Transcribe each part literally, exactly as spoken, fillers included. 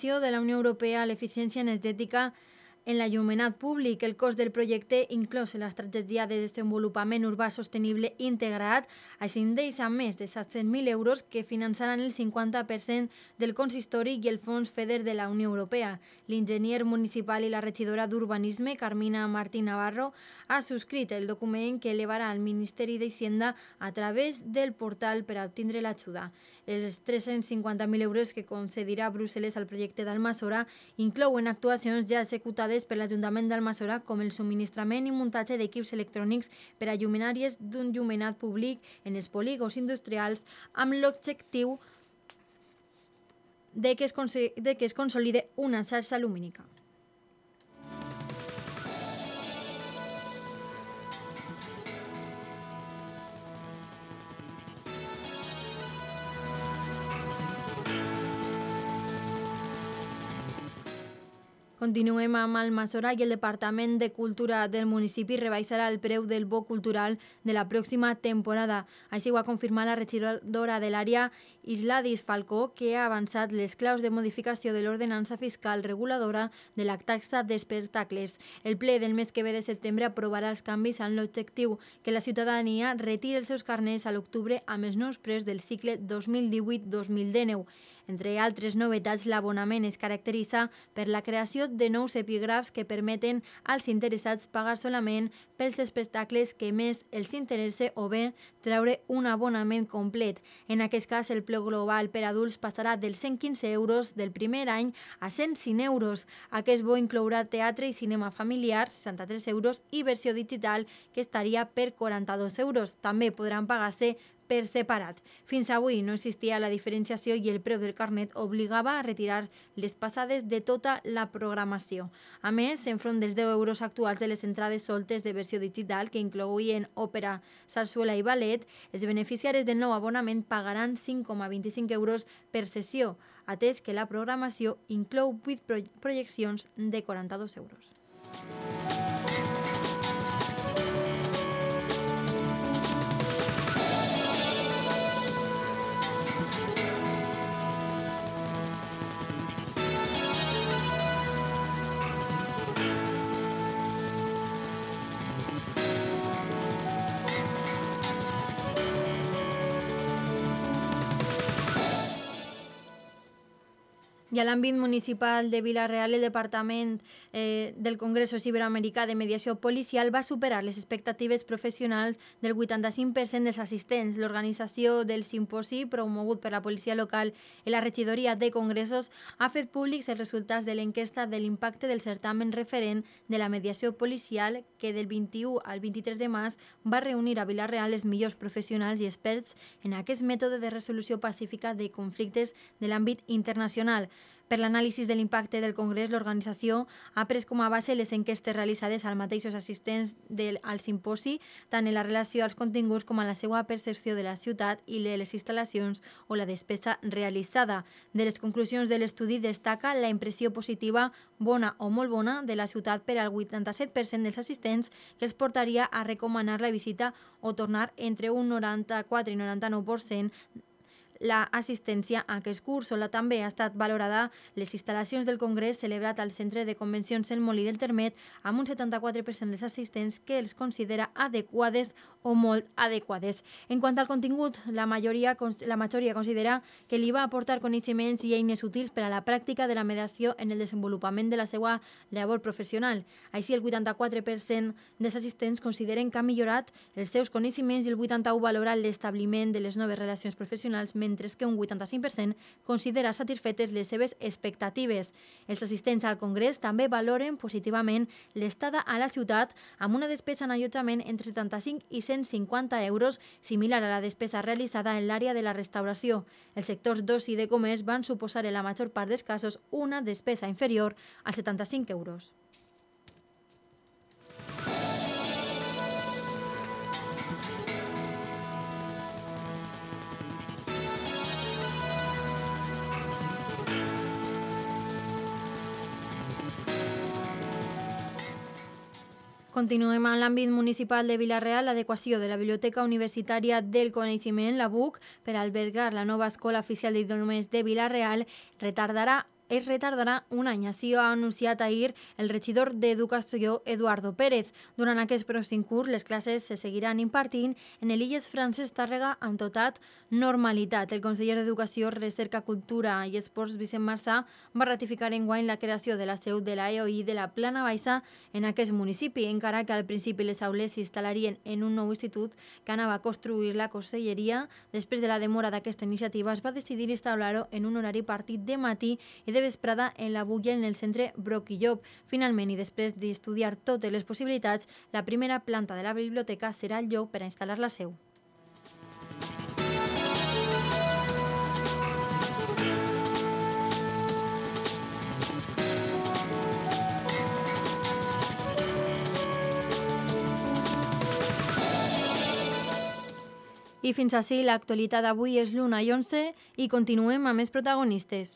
de la Unió Europea a l'eficiència energètica en l'enllumenat públic. El cost del projecte, inclòs en l'estratègia de desenvolupament urbà sostenible integrat, ascendeix a més de set-cents mil euros que finançaran el cinquanta per cent del consistori i el fons FEDER de la Unió Europea. L'enginyer municipal i la regidora d'Urbanisme, Carmina Martín Navarro, ha subscrit el document que elevarà al Ministeri d'Hisenda a través del portal per a obtindre l'ajuda. Els tres-cents cinquanta mil euros que concedirà Brussel·les al projecte d'Almassora inclouen actuacions ja executades per l'Ajuntament d'Almassora, com el subministrament i muntatge d'equips electrònics per a llumenàries d'enllumenat públic en els polígons industrials, amb l'objectiu de que es, de que es consolide una xarxa lumínica. Continuem amb Almassora i el Departament de Cultura del municipi rebaixarà el preu del bo cultural de la pròxima temporada. Així ho ha confirmat la regidora de l'àrea, Isladis Falcó, que ha avançat les claus de modificació de l'ordenança fiscal reguladora de la taxa d'espectacles. El ple del mes que ve de setembre aprovarà els canvis amb l'objectiu que la ciutadania retiri els seus carnets a l'octubre amb els nous preus del cicle dos mil divuit dos mil dinou. Entre altres novetats, l'abonament es caracteritza per la creació de nous epígrafs que permeten als interessats pagar solament pels espectacles que més els interessa o bé treure un abonament complet. En aquest cas, el preu global per adults passarà dels cent quinze euros del primer any a cent cinc euros. Aquest bo inclourà teatre i cinema familiar, seixanta-tres euros, i versió digital, que estaria per quaranta-dos euros. També podran pagar-se per separat. Fins avui no existia la diferenciació i el preu del carnet obligava a retirar les passades de tota la programació. A més, enfront dels deu euros actuals de les entrades soltes de versió digital, que incloïen òpera, sarsuela i ballet, els beneficiaris del nou abonament pagaran cinc coma vint-i-cinc euros per sessió, atès que la programació inclou vuit projeccions de quaranta-dos euros. I a l'àmbit municipal de Vila-real, el Departament eh, del Congreso Iberoamericà de Mediació Policial va superar les expectatives professionals del vuitanta-cinc per cent dels assistents. L'organització del simposi, promogut per la policia local i la regidoria de congressos, ha fet públics els resultats de l'enquesta de l'impacte del certamen referent de la mediació policial, que del vint-i-u al vint-i-tres de març va reunir a Vila-real els millors professionals i experts en aquest mètode de resolució pacífica de conflictes de l'àmbit internacional. Per l'anàlisi de l'impacte del Congrés, l'organització ha pres com a base les enquestes realitzades als mateixos assistents del, al simposi, tant en la relació als continguts com a la seva percepció de la ciutat i de les instal·lacions o la despesa realitzada. De les conclusions de l'estudi destaca la impressió positiva, bona o molt bona, de la ciutat per al vuitanta-set per cent dels assistents, que els portaria a recomanar la visita o tornar entre un noranta-quatre i noranta-nou per cent la assistència a aquest curs. Sola també ha estat valorada les instal·lacions del Congrés celebrat al Centre de Convencions El Molí del Termet, amb un setanta-quatre per cent dels assistents que els considera adequades o molt adequades. En quant al contingut, la majoria, la majoria considera que li va aportar coneixements i eines útils per a la pràctica de la mediació en el desenvolupament de la seva labor professional. Així, el vuitanta-quatre per cent dels assistents consideren que ha millorat els seus coneixements i el vuitanta-u per cent valora l'establiment de les noves relacions professionals, mentre que un vuitanta-cinc per cent considera satisfetes les seves expectatives. Els assistents al Congrés també valoren positivament l'estada a la ciutat, amb una despesa en allotjament entre setanta-cinc i cent cinquanta euros, similar a la despesa realitzada en l'àrea de la restauració. Els sectors d'oci i de comerç van suposar en la major part dels casos una despesa inferior als setanta-cinc euros. Continuem amb l'àmbit municipal de Vila-real. L'adequació de la Biblioteca Universitària del Coneixement, la B U C, per albergar la nova Escola Oficial d'Idiomes de Vila-real retardarà es retardarà un any. Així ho ha anunciat ahir el regidor d'Educació, Eduardo Pérez. Durant aquest pròxim curs, les classes se seguiran impartint en l'Illes Francesc Tàrrega amb total normalitat. El conseller d'Educació, Recerca, Cultura i Esports, Vicent Marsà, va ratificar enguany la creació de la seu de la E O I de la Plana Baixa en aquest municipi, encara que al principi les aules s'instal·larien en un nou institut que anava a construir la conselleria. Després de la demora d'aquesta iniciativa, es va decidir instal·lar-ho en un horari partit de matí i de vesprada en la Bulla en el centre Broc i Llop. Finalment, i després d'estudiar totes les possibilitats, la primera planta de la biblioteca serà el lloc per a instal·lar la seu. I fins ací l'actualitat d'avui. És l'una i onze i continuem amb més protagonistes.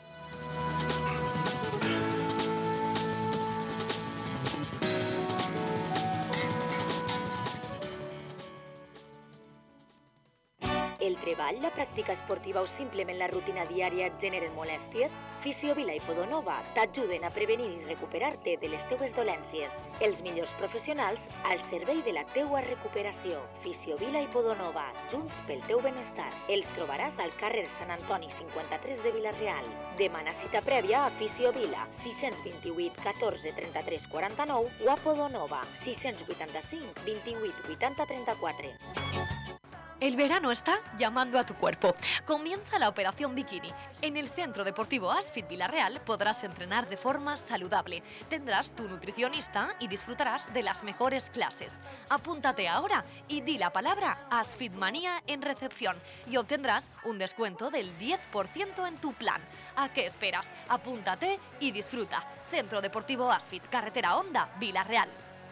El treball, la pràctica esportiva o simplement la rutina diària et generen molèsties? Fisiovila i Podonova t'ajuden a prevenir i recuperar-te de les teues dolències. Els millors professionals al servei de la teua recuperació. Fisiovila i Podonova, junts pel teu benestar. Els trobaràs al carrer Sant Antoni cinquanta-tres de Vila-real. Demana cita prèvia a Fisiovila, sis cents vint-i-vuit catorze trenta-tres quaranta-nou o a Podonova, sis cents vuitanta-cinc vint-i-vuit vuitanta trenta-quatre. El verano está llamando a tu cuerpo. Comienza la Operación Bikini. En el Centro Deportivo Asfit Vila-real podrás entrenar de forma saludable. Tendrás tu nutricionista y disfrutarás de las mejores clases. Apúntate ahora y di la palabra Asfitmanía en recepción y obtendrás un descuento del diez por ciento en tu plan. ¿A qué esperas? Apúntate y disfruta. Centro Deportivo Asfit, Carretera Honda, Vila-real.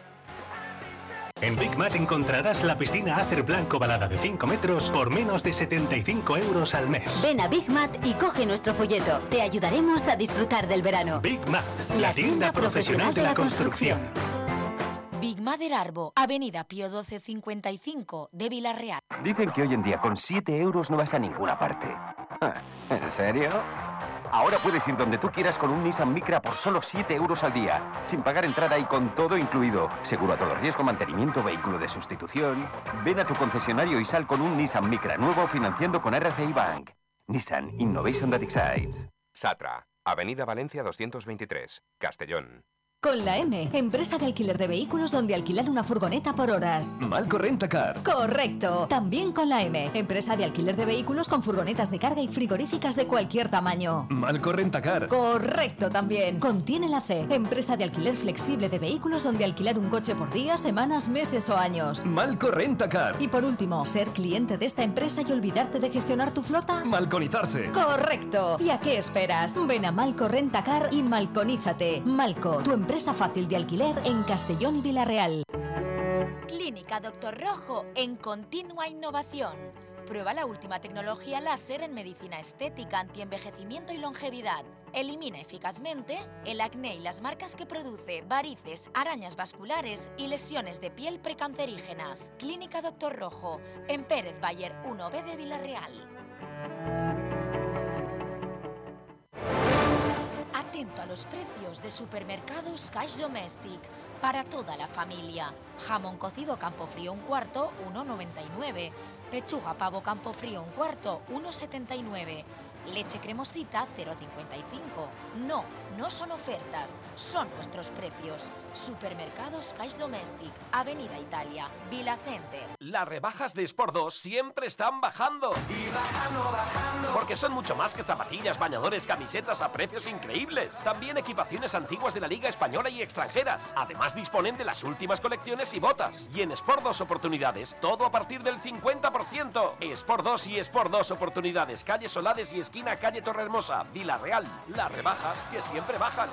En Big Mat encontrarás la piscina Acer Blanco Balada de cinco metros por menos de setenta y cinco euros al mes. Ven a Big Mat y coge nuestro folleto. Te ayudaremos a disfrutar del verano. Big Mat, la tienda profesional de la construcción. Big Mat del Arbo, Avenida Pío doce cincuenta y cinco de Vila-real. Dicen que hoy en día con siete euros no vas a ninguna parte. ¿En serio? Ahora puedes ir donde tú quieras con un Nissan Micra por solo siete euros al día, sin pagar entrada y con todo incluido. Seguro a todo riesgo, mantenimiento, vehículo de sustitución. Ven a tu concesionario y sal con un Nissan Micra nuevo financiando con R C I Bank. Nissan Innovation that excites. Satra, Avenida Valencia doscientos veintitrés, Castellón. Con la M, empresa de alquiler de vehículos donde alquilar una furgoneta por horas. Malco Rentacar. Correcto. También con la M, empresa de alquiler de vehículos con furgonetas de carga y frigoríficas de cualquier tamaño. Malco Rentacar. Correcto también. Contiene la C, empresa de alquiler flexible de vehículos donde alquilar un coche por días, semanas, meses o años. Malco Rentacar. Y por último, ser cliente de esta empresa y olvidarte de gestionar tu flota. Malconizarse. Correcto. ¿Y a qué esperas? Ven a Malco Rentacar y malconízate. Malco, tu empresa Empresa fácil de alquiler en Castellón y Vila-real. Clínica Doctor Rojo en continua innovación. Prueba la última tecnología láser en medicina estética, antienvejecimiento y longevidad. Elimina eficazmente el acné y las marcas que produce, varices, arañas vasculares y lesiones de piel precancerígenas. Clínica Doctor Rojo en Pérez Bayer uno B de Vila-real. Atento a los precios de supermercados Cash Domestic para toda la familia. Jamón cocido Campofrío un cuarto, uno noventa y nueve. Pechuga pavo Campofrío un cuarto, uno setenta y nueve. Leche cremosita, cero cincuenta y cinco. No, no son ofertas, son nuestros precios. Supermercados Cash Domestic, Avenida Italia, Vila Center. Las rebajas de Sport dos siempre están bajando. Y bajando, bajando. Porque son mucho más que zapatillas, bañadores, camisetas a precios increíbles. También equipaciones antiguas de la Liga Española y extranjeras. Además disponen de las últimas colecciones y botas. Y en Sport dos Oportunidades, todo a partir del cincuenta por ciento. Sport dos y Sport dos Oportunidades, calle Solades y esquina calle Torrehermosa, Vila-real. Las rebajas que siempre bajan.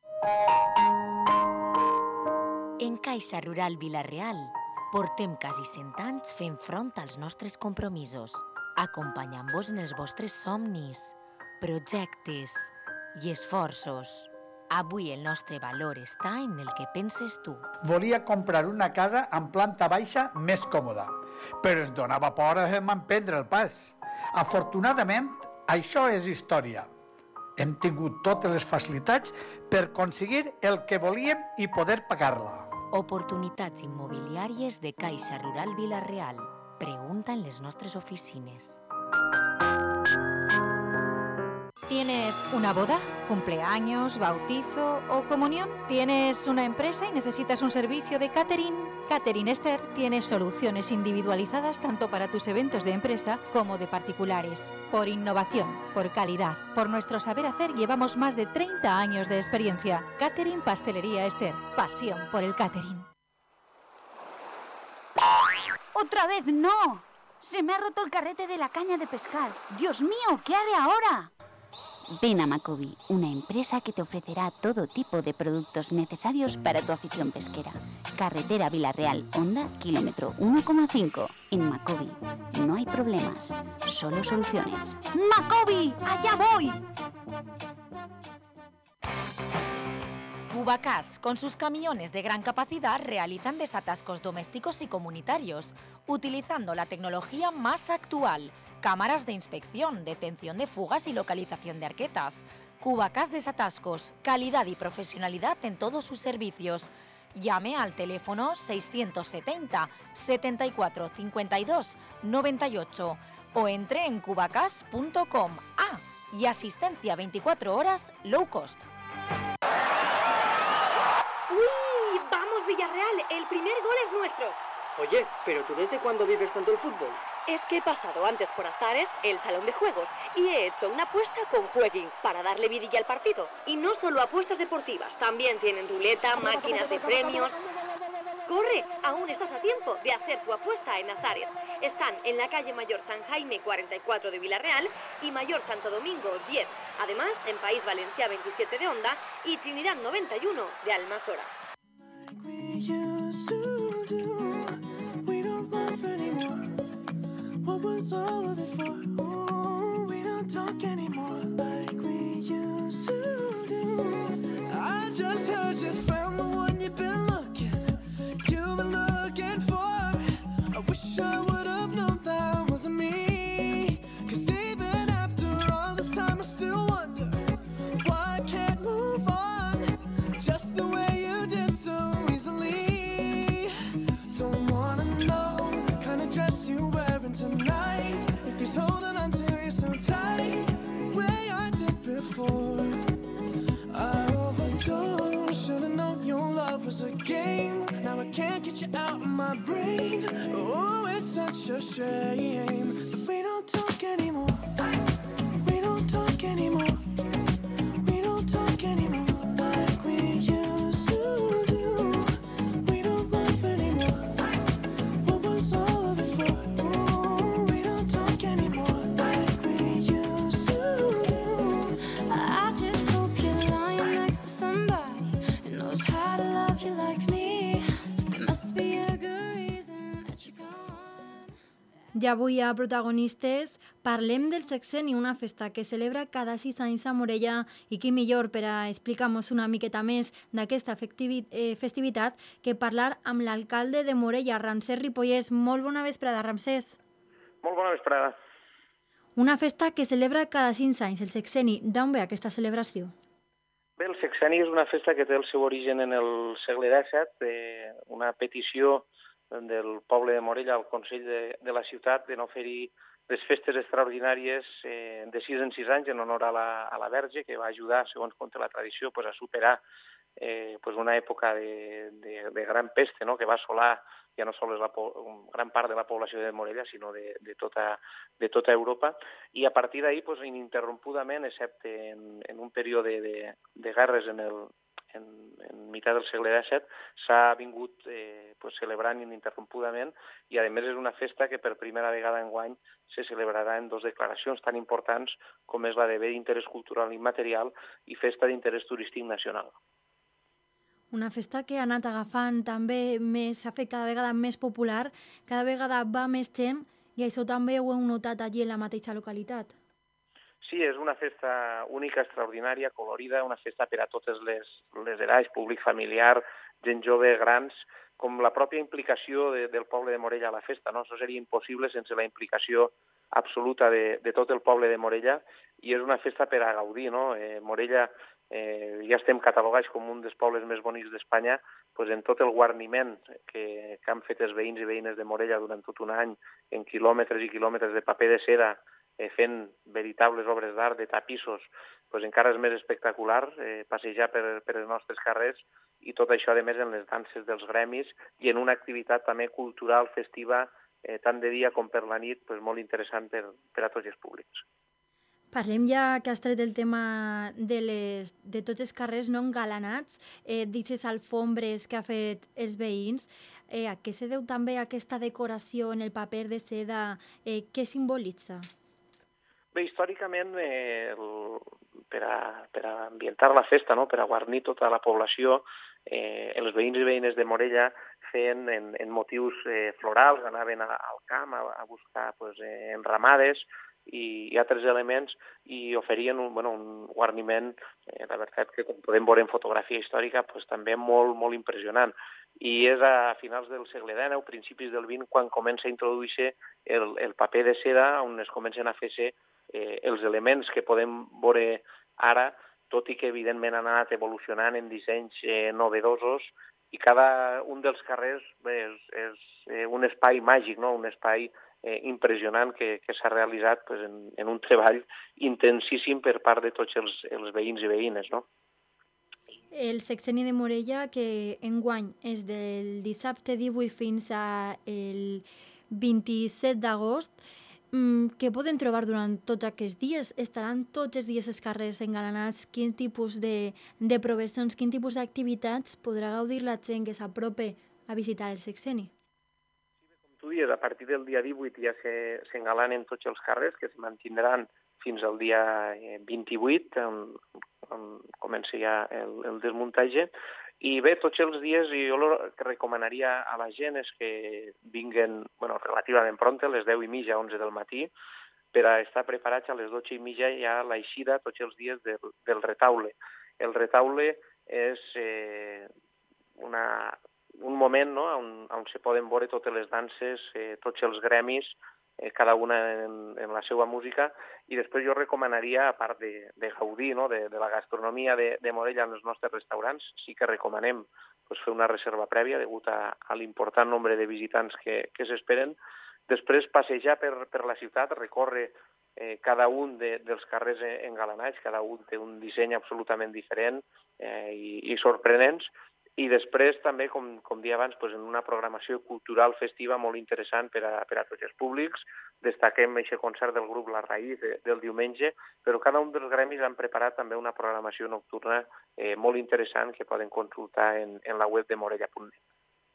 En Caixa Rural Vila-real portem quasi cent anys fent front als nostres compromisos, acompanyant-vos en els vostres somnis, projectes i esforços. Avui el nostre valor està en el que penses tu. Volia comprar una casa amb planta baixa més còmoda, però ens donava por a emprendre el pas. Afortunadament, això és història. Hem tingut totes les facilitats per aconseguir el que volíem i poder pagar-la. Oportunitats immobiliàries de Caixa Rural Vila-real. Pregunta en les nostres oficines. ¿Tienes una boda, cumpleaños, bautizo o comunión? ¿Tienes una empresa y necesitas un servicio de catering? Catering Esther tiene soluciones individualizadas tanto para tus eventos de empresa como de particulares. Por innovación, por calidad, por nuestro saber hacer, llevamos más de treinta años de experiencia. Catering Pastelería Esther. Pasión por el catering. ¡Otra vez no! Se me ha roto el carrete de la caña de pescar. ¡Dios mío! ¿Qué haré ahora? Ven a Macobi, una empresa que te ofrecerá todo tipo de productos necesarios para tu afición pesquera. Carretera Vila-real, Honda, kilómetro uno coma cinco. En Macobi no hay problemas, solo soluciones. ¡Macobi! ¡Allá voy! Cubacas, con sus camiones de gran capacidad, realizan desatascos domésticos y comunitarios, utilizando la tecnología más actual. Cámaras de inspección, detención de fugas y localización de arquetas. Cubacas Desatascos, calidad y profesionalidad en todos sus servicios. Llame al teléfono seiscientos setenta, setenta y cuatro, cincuenta y dos, noventa y ocho o entre en cubacas punto com. Ah, y asistencia veinticuatro horas low cost. ¡Uy! ¡Vamos, Villarreal! ¡El primer gol es nuestro! Oye, ¿pero tú desde cuándo vives tanto el fútbol? Es que he pasado antes por Azares, el salón de juegos, y he hecho una apuesta con Jueguin para darle vidilla al partido. Y no solo apuestas deportivas, también tienen ruleta, máquinas de premios. ¡Corre! Aún estás a tiempo de hacer tu apuesta en Azares. Están en la calle Mayor San Jaime cuarenta y cuatro de Villarreal y Mayor Santo Domingo diez. Además, en País Valencià veintisiete de Onda y Trinidad noventa y uno de Almasora. What was all of it for? Ooh, we don't talk anymore like we used to do. I just heard you found the one you've been looking, you've been looking for. I wish I would have known that wasn't me. Cause even after all this time I still wonder why I can't move on just the way you did so easily. Don't wanna know the kind of dress you wearing tonight, if he's holding on to you so tight, the way I did before. I overdosed, should've known your love was a game. Now I can't get you out of my brain. Oh, it's such a shame that we don't talk anymore. We don't talk anymore. We don't talk anymore like we used to do. We don't laugh anymore. What was all of it for? Ooh, we don't talk anymore like we used to do. I just hope you're lying next to somebody who knows how to love you like me. There must be a good reason that you're gone. Ja avui a Protagonistes parlem del Sexenni, una festa que celebra cada sis anys a Morella, i qui millor per a explicar-nos una miqueta més d'aquesta festivitat que parlar amb l'alcalde de Morella, Ramsès Ripollès. Molt bona vesprada, Ramsès. Molt bona vesprada. Una festa que celebra cada sis anys, el Sexenni. D'on ve aquesta celebració? Bé, el Sexenni és una festa que té el seu origen en el segle disset, eh, una petició del poble de Morella al Consell de, de la ciutat de no fer-hi les festes extraordinàries eh, de sis en sis anys en honor a la, a la Verge, que va ajudar, segons conta la tradició, pues, a superar eh, pues una època de, de, de gran peste, no?, que va assolar ja no sols la gran part de la població de Morella, sinó de, de, tota, de tota Europa. I a partir d'ahir, pues, ininterrompudament, excepte en, en un període de, de guerres en el en, en mitjà del segle disset, s'ha vingut eh, pues, celebrant ininterrompudament, i a més és una festa que per primera vegada enguany se celebrarà en dues declaracions tan importants com és la de bé d'interès cultural immaterial i festa d'interès turístic nacional. Una festa que ha anat agafant també més, s'ha fet cada vegada més popular, cada vegada va més gent, i això també ho heu notat allí en la mateixa localitat. Sí, és una festa única, extraordinària, colorida, una festa per a totes les, les edats, públic familiar, gent jove, grans, com la pròpia implicació de, del poble de Morella a la festa, no? Això seria impossible sense la implicació absoluta de, de tot el poble de Morella i és una festa per a gaudir, no? Eh, Morella eh, ja estem catalogats com un dels pobles més bonics d'Espanya, pues en tot el guarniment que, que han fet els veïns i veïnes de Morella durant tot un any, en quilòmetres i quilòmetres de paper de seda, eh, fent veritables obres d'art, de tapissos, pues encara és més espectacular eh, passejar per, per els nostres carrers i tot això, a més, en les danses dels gremis i en una activitat també cultural, festiva, eh, tant de dia com per la nit, pues molt interessant per, per a tots els públics. Parlem ja que has tret el tema de, les, de tots els carrers no engalanats, eh, d'aquestes alfombres que ha fet els veïns. Eh, a què se deu també aquesta decoració en el paper de seda? Eh, què simbolitza? Bé, històricament, eh, el, per, a, per a ambientar la festa, no? Per a guarnir tota la població, eh, els veïns i veïnes de Morella feien en, en motius eh, florals, anaven a, al camp a, a buscar pues, eh, enramades i, i altres elements i oferien un, bueno, un guarniment, eh, la veritat que com podem veure en fotografia històrica, pues, també molt, molt impressionant. I és a finals del segle dinou, principis del vint, quan comença a introduir-se el, el paper de seda, on es comencen a fer-se eh, els elements que podem veure ara, tot i que evidentment han anat evolucionant en dissenys eh, novedosos, i cada un dels carrers bé, és, és eh, un espai màgic, no? Un espai eh, impressionant que, que s'ha realitzat pues, en, en un treball intensíssim per part de tots els, els veïns i veïnes, no? El sexenni de Morella, que enguany és del dissabte divuit fins al vint-i-set d'agost, què poden trobar durant tots aquests dies? Estaran tots els dies els carrers engalanats? Quin tipus de, de professions, quin tipus d'activitats podrà gaudir la gent que s'aprope a visitar el sexenni? Com tu dius, a partir del dia divuit ja s'engalanen tots els carrers, que es mantindran fins al dia vint-i-vuit, on, on comença ja el, el desmuntatge. I bé, tots els dies jo el que recomanaria a la gent és que vinguen bueno, relativament pront, a les deu i mitja, onze del matí, per a estar preparats a les dotze i mitja ja a l'eixida tots els dies del, del retaule. El retaule és eh, una, un moment no? on, on se poden veure totes les danses, eh, tots els gremis, eh, cada una en, en la seva música, i després jo recomanaria, a part de, de gaudir no? de, de la gastronomia de, de Morella en els nostres restaurants, sí que recomanem pues, fer una reserva prèvia degut a, a l'important nombre de visitants que, que s'esperen. Després passejar per, per la ciutat, recórrer eh, cada un de, dels carrers engalanats, cada un té un disseny absolutament diferent eh, i, i sorprenents, i després també, com, com dia abans, pues, en una programació cultural festiva molt interessant per a, per a tots els públics. Destaquem aquest concert del grup La Raïz de, del diumenge, però cada un dels gremis han preparat també una programació nocturna eh, molt interessant que poden consultar en, en la web de morella punt net.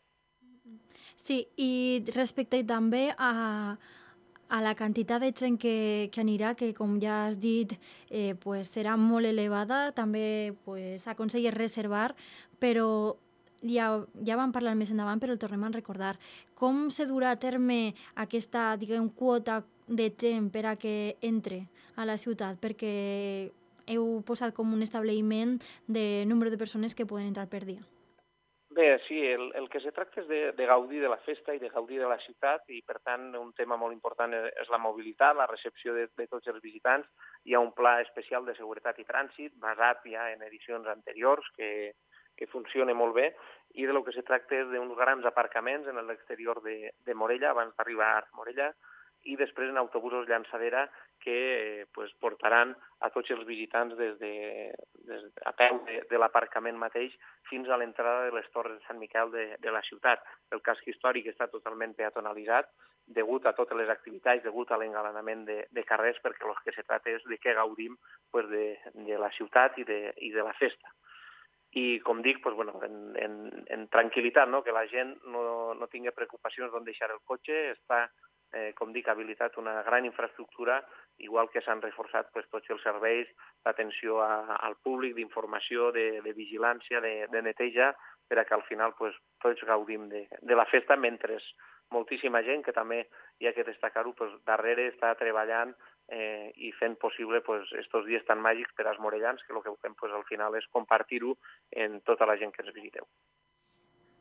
Sí, i respecte també a, a la quantitat de gent que, que anirà, que com ja has dit eh, pues serà molt elevada, també pues, aconseguir reservar, però ja, ja vam parlar més endavant, però el tornem a recordar. Com se durà a terme aquesta, diguem, quota de gent per a que entre a la ciutat? Perquè heu posat com un establiment de número de persones que poden entrar per dia. Bé, sí, el, el que se tracta és de, de gaudir de la festa i de gaudir de la ciutat, i per tant un tema molt important és la mobilitat, la recepció de, de tots els visitants. Hi ha un pla especial de seguretat i trànsit basat ja en edicions anteriors que, que funciona molt bé, i de lo que se tracta és d'uns grans aparcaments en l'exterior de, de Morella abans d'arribar a Morella, i després en autobusos llançadera que eh, pues, portaran a tots els visitants des de, des, a peu de, de l'aparcament mateix fins a l'entrada de les Torres de Sant Miquel de, de la ciutat. El casc històric està totalment peatonalitzat degut a totes les activitats, degut a l'engalanament de, de carrers, perquè el que se tracta és de que gaudim pues, de, de la ciutat i de, i de la festa. I, com dic, pues, bueno, en, en, en tranquil·litat, no? Que la gent no, no tingui preocupacions d'on deixar el cotxe, està Eh, com dic, habilitat una gran infraestructura, igual que s'han reforçat pues, tots els serveis d'atenció al públic, d'informació, de, de vigilància, de, de neteja, per a que al final pues, tots gaudim de, de la festa, mentre moltíssima gent, que també hi ha que destacar-ho, pues, darrere està treballant eh, i fent possible pues, estos dies tan màgics per als morellans, que el que fem pues, al final és compartir-ho en tota la gent que ens visiteu.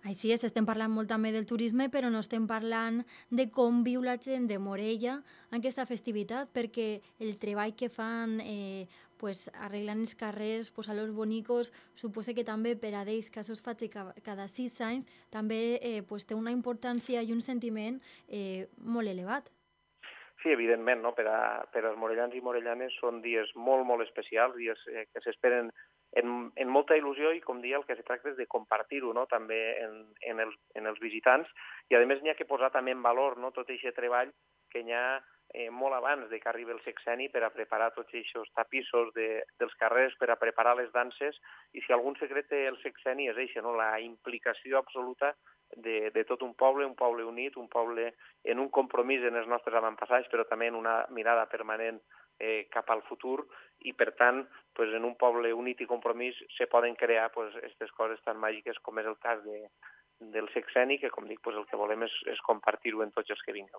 Així és, estem parlant molt també del turisme, però no estem parlant de com viu la gent de Morella en aquesta festivitat, perquè el treball que fan eh, pues, arreglant els carrers, posant los bonicos, suposa que també per a ells, que això es faci cada sis anys, també eh, pues, té una importància i un sentiment eh, molt elevat. Sí, evidentment, no? per, a, per als morellans i morellanes són dies molt, molt especials, dies eh, que s'esperen en, en molta il·lusió i, com dia, el que se tracta és de compartir-ho, no? també en, en, els, en els visitants, i a més n'hi ha que posar també en valor, no? tot aquest treball que n'hi ha eh, molt abans de que arribi el sexenni per a preparar tots aquests tapissos de, dels carrers, per a preparar les danses, i si algun secret té el sexenni és això, no? la implicació absoluta de, de tot un poble, un poble unit, un poble en un compromís en els nostres avantpassats, però també en una mirada permanent eh, cap al futur, i per tant, pues, en un poble unit i compromís se poden crear aquestes pues, coses tan màgiques com és el cas de, del sexenni, que com dic, pues, el que volem és, és compartir-ho en tots els que vingueu.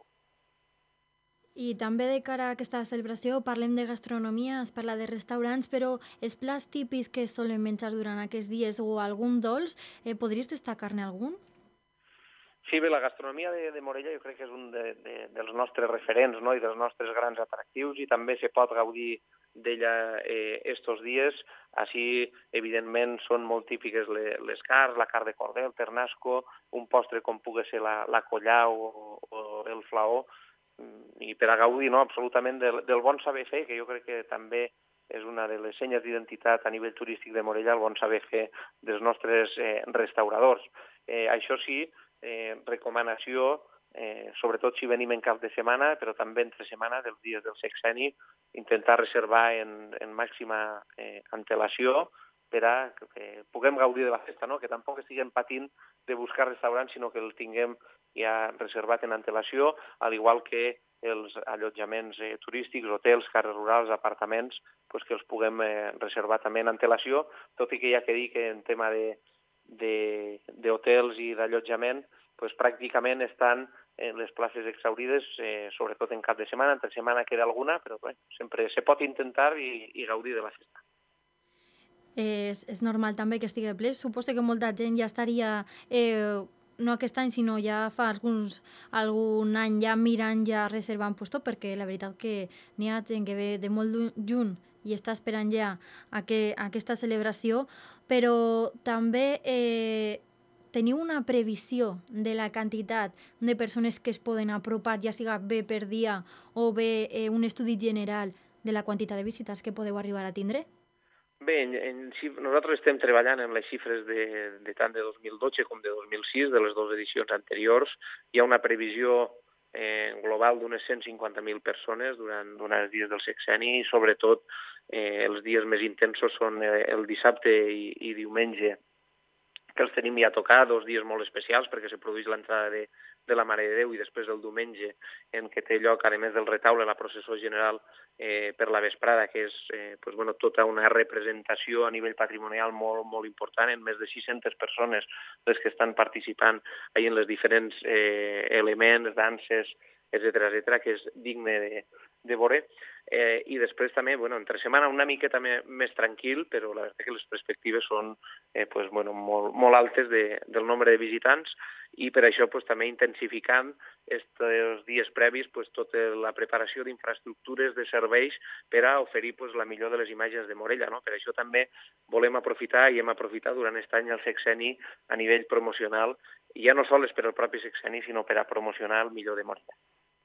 I també de cara a aquesta celebració parlem de gastronomia, es parla de restaurants, però els plats típics que solen menjar durant aquests dies o algun dolç, eh, podries destacar-ne algun? Sí, bé, la gastronomia de, de Morella jo crec que és un de, de, dels nostres referents, no? I dels nostres grans atractius, i també se pot gaudir d'ella eh, estos dies. Així, evidentment, són molt típiques les, les carns, la carn de corder, el ternasco, un postre com pugui ser la, la collà o, o el flaó, i per a gaudir no, absolutament del, del bon saber fer, que jo crec que també és una de les senyes d'identitat a nivell turístic de Morella, el bon saber fer dels nostres eh, restauradors. Eh, això sí, eh, recomanació, eh, sobretot si venim en cap de setmana, però també entre setmana, dels dies del sexenni, intentar reservar en, en màxima eh, antelació per a que puguem gaudir de la festa, no? Que tampoc estiguem patint de buscar restaurants, sinó que el tinguem ja reservat en antelació, al igual que els allotjaments eh, turístics, hotels, cases rurals, apartaments, pues que els puguem eh, reservar també en antelació, tot i que hi ha que dir que en tema de d'hotels i d'allotjament pues, pràcticament estan eh, les places exhaurides, eh, sobretot en cap de setmana, entre setmana queda alguna, però bé, sempre se pot intentar i, i gaudir de la festa. És, és normal també que estigui ple. Suposo que molta gent ja estaria, eh, no aquest any, sinó ja fa alguns, algun any ja mirant, ja reservant puesto, perquè la veritat que n'hi ha gent que ve de molt lluny i està esperant ja a que, a aquesta celebració, però també eh, teniu una previsió de la quantitat de persones que es poden apropar, ja siga bé per dia o bé eh, un estudi general de la quantitat de visites que podeu arribar a tindre? Bé, en, en, nosaltres estem treballant en les xifres de, de tant de dos mil dotze com de dos mil sis, de les dues edicions anteriors. Hi ha una previsió eh, global d'unes cent cinquanta mil persones durant, durant els dies del sexenni, i sobretot eh, els dies més intensos són eh, el dissabte i, i diumenge, que els tenim ja a tocar, dos dies molt especials perquè se produeix l'entrada de, de la Mare de Déu, i després el diumenge en què té lloc, a més del retaule, la processó general eh, per la vesprada, que és eh, pues, bueno, tota una representació a nivell patrimonial molt, molt important, en més de sis-centes persones les que estan participant ahí en les diferents eh, elements, danses, etcètera, etcètera, que és digne de, de veure. Eh, I després també, bueno, entre setmana una miqueta més tranquil, però la veritat que les perspectives són eh, pues, bueno, molt, molt altes de, del nombre de visitants, i per això pues, també intensificant aquests dies previs pues, tota la preparació d'infraestructures, de serveis, per a oferir pues, la millor de les imatges de Morella. No? Per això també volem aprofitar, i hem aprofitat durant aquest any el sexenni a nivell promocional, i ja no sols per al propi sexenni, sinó per a promocionar el millor de Morella.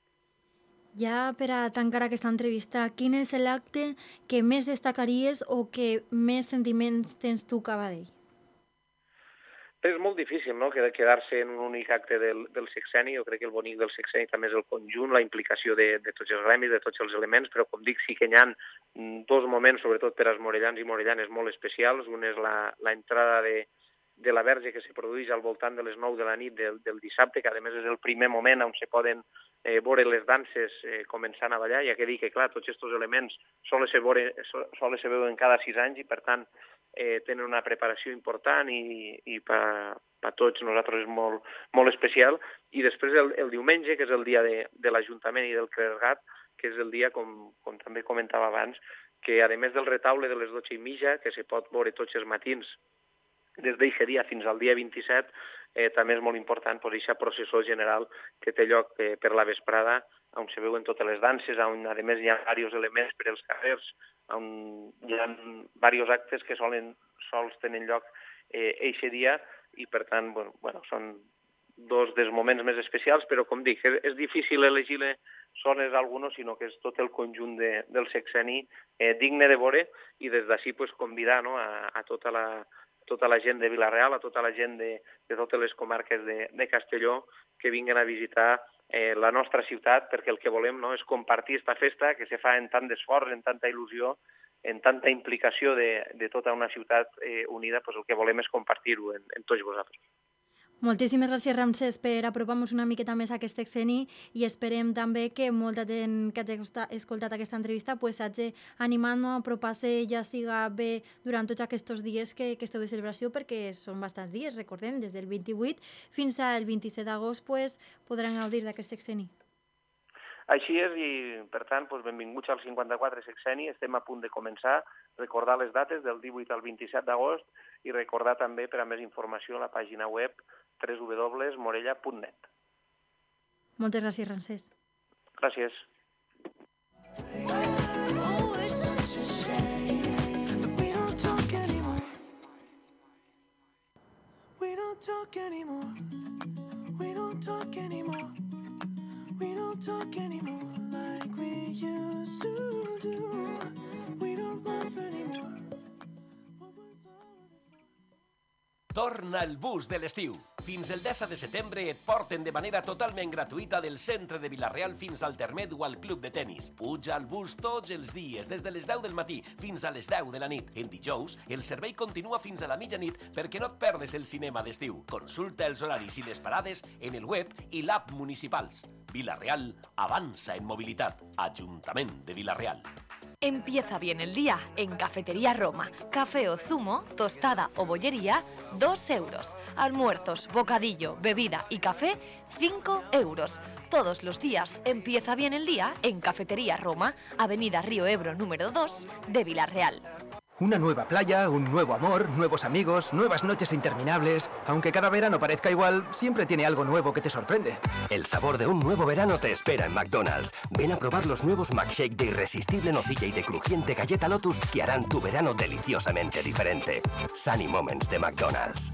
Ja per a tancar aquesta entrevista, quin és l'acte que més destacaries o que més sentiments tens tu cap a ell? És molt difícil, no?, quedar-se en un únic acte del, del sexenni. Jo crec que el bonic del sexenni també és el conjunt, la implicació de, de tots els gremis, de tots els elements, però com dic, sí que hi ha dos moments, sobretot per als morellans i morellanes, molt especials. Un és la, la entrada de, de la Verge, que se produeix al voltant de les nou de la nit del, del dissabte, que a més és el primer moment on se poden eh, veure les danses eh, començant a ballar. Ja que dir que, clar, tots aquests elements solen se, veure, solen se veuen cada sis anys i, per tant, eh, tenen una preparació important i, i per a tots nosaltres és molt, molt especial. I després el, el diumenge, que és el dia de, de l'Ajuntament i del clergat, que és el dia, com, com també comentava abans, que a més del retaule de les dotze i mitja, que se pot veure tots els matins des d'aquest dia fins al dia vint-i-set, eh, també és molt important aquesta processó general que té lloc eh, per la vesprada, on se veuen totes les danses, on a més hi ha diversos elements per als carrers, on hi ha diversos actes que solen, sols tenen lloc eixe eh, dia, i per tant, bueno, bueno, són dos dels moments més especials, però com dic, és, és difícil elegir-ne soles algunos, sinó que és tot el conjunt de, del sexeni eh, digne de veure, i des d'ací pues, convidar, no, a, a tota, la, tota la gent de Vila-real, a tota la gent de, de totes les comarques de, de Castelló, que vinguen a visitar eh, la nostra ciutat, perquè el que volem, no, és compartir aquesta festa que se fa en tant d'esforç, en tanta il·lusió, en tanta implicació de, de tota una ciutat eh, unida, pues el que volem és compartir-ho en, en tots vosaltres. Moltíssimes gràcies, Ramsès, per apropar-nos una miqueta més a aquest sexeni, i esperem també que molta gent que hagi escoltat aquesta entrevista pues, hagi animat a apropar-se, ja siga bé durant tots aquests dies que, que esteu de celebració, perquè són bastants dies, recordem, des del vint-i-vuit fins al vint-i-set d'agost pues, podran gaudir d'aquest sexeni. Així és, i per tant, doncs, benvinguts al cinquanta-quatre sexeni, estem a punt de començar, recordar les dates del divuit al vint-i-set d'agost, i recordar també, per a més informació, la pàgina web w w w punt morella punt net. Moltes gràcies, Ramsès. Gràcies. We don't talk anymore. We don't talk anymore. We don't talk anymore like we used to do. We don't laugh anymore. Torna el bus de l'estiu. Fins el deu de setembre et porten de manera totalment gratuïta del centre de Vila-real fins al Termet o al club de tennis. Puja al bus tots els dies, des de les deu del matí fins a les deu de la nit. En dijous, el servei continua fins a la mitjanit perquè no et perdes el cinema d'estiu. Consulta els horaris i les parades en el web i l'app municipals. Vila-real avança en mobilitat. Ajuntament de Vila-real. Empieza bien el día en Cafetería Roma. Café o zumo, tostada o bollería, dos euros. Almuerzos, bocadillo, bebida y café, cinco euros. Todos los días empieza bien el día en Cafetería Roma, Avenida Río Ebro número dos de Vila-real. Una nueva playa, un nuevo amor, nuevos amigos, nuevas noches interminables. Aunque cada verano parezca igual, siempre tiene algo nuevo que te sorprende. El sabor de un nuevo verano te espera en McDonald's. Ven a probar los nuevos McShake de irresistible nocilla y de crujiente galleta Lotus que harán tu verano deliciosamente diferente. Sunny Moments de McDonald's.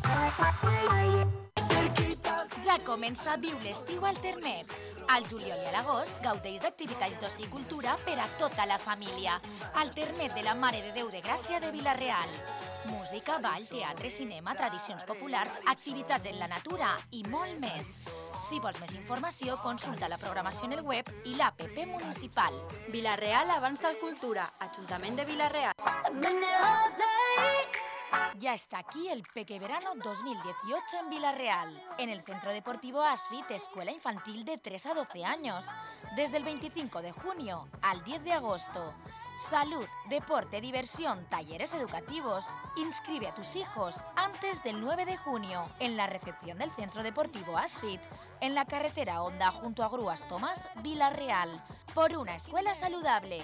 Ja comença a viure l'estiu al Termet. Al juliol i a l'agost gaudeix d'activitats d'oci i cultura per a tota la família. Al Termet de la Mare de Déu de Gràcia de Vila-real. Música, ball, teatre, cinema, tradicions populars, activitats en la natura i molt més. Si vols més informació, consulta la programació en el web i l'app municipal. Vila-real avança al cultura. Ajuntament de Vila-real. Ya está aquí el Peque Verano dos mil dieciocho en Vila-real, en el Centro Deportivo Asfit, escuela infantil de tres a doce años, desde el veinticinco de junio al diez de agosto. Salud, deporte, diversión, talleres educativos. Inscribe a tus hijos antes del nueve de junio en la recepción del Centro Deportivo Asfit, en la carretera Honda junto a Grúas Tomás, Vila-real, por una escuela saludable.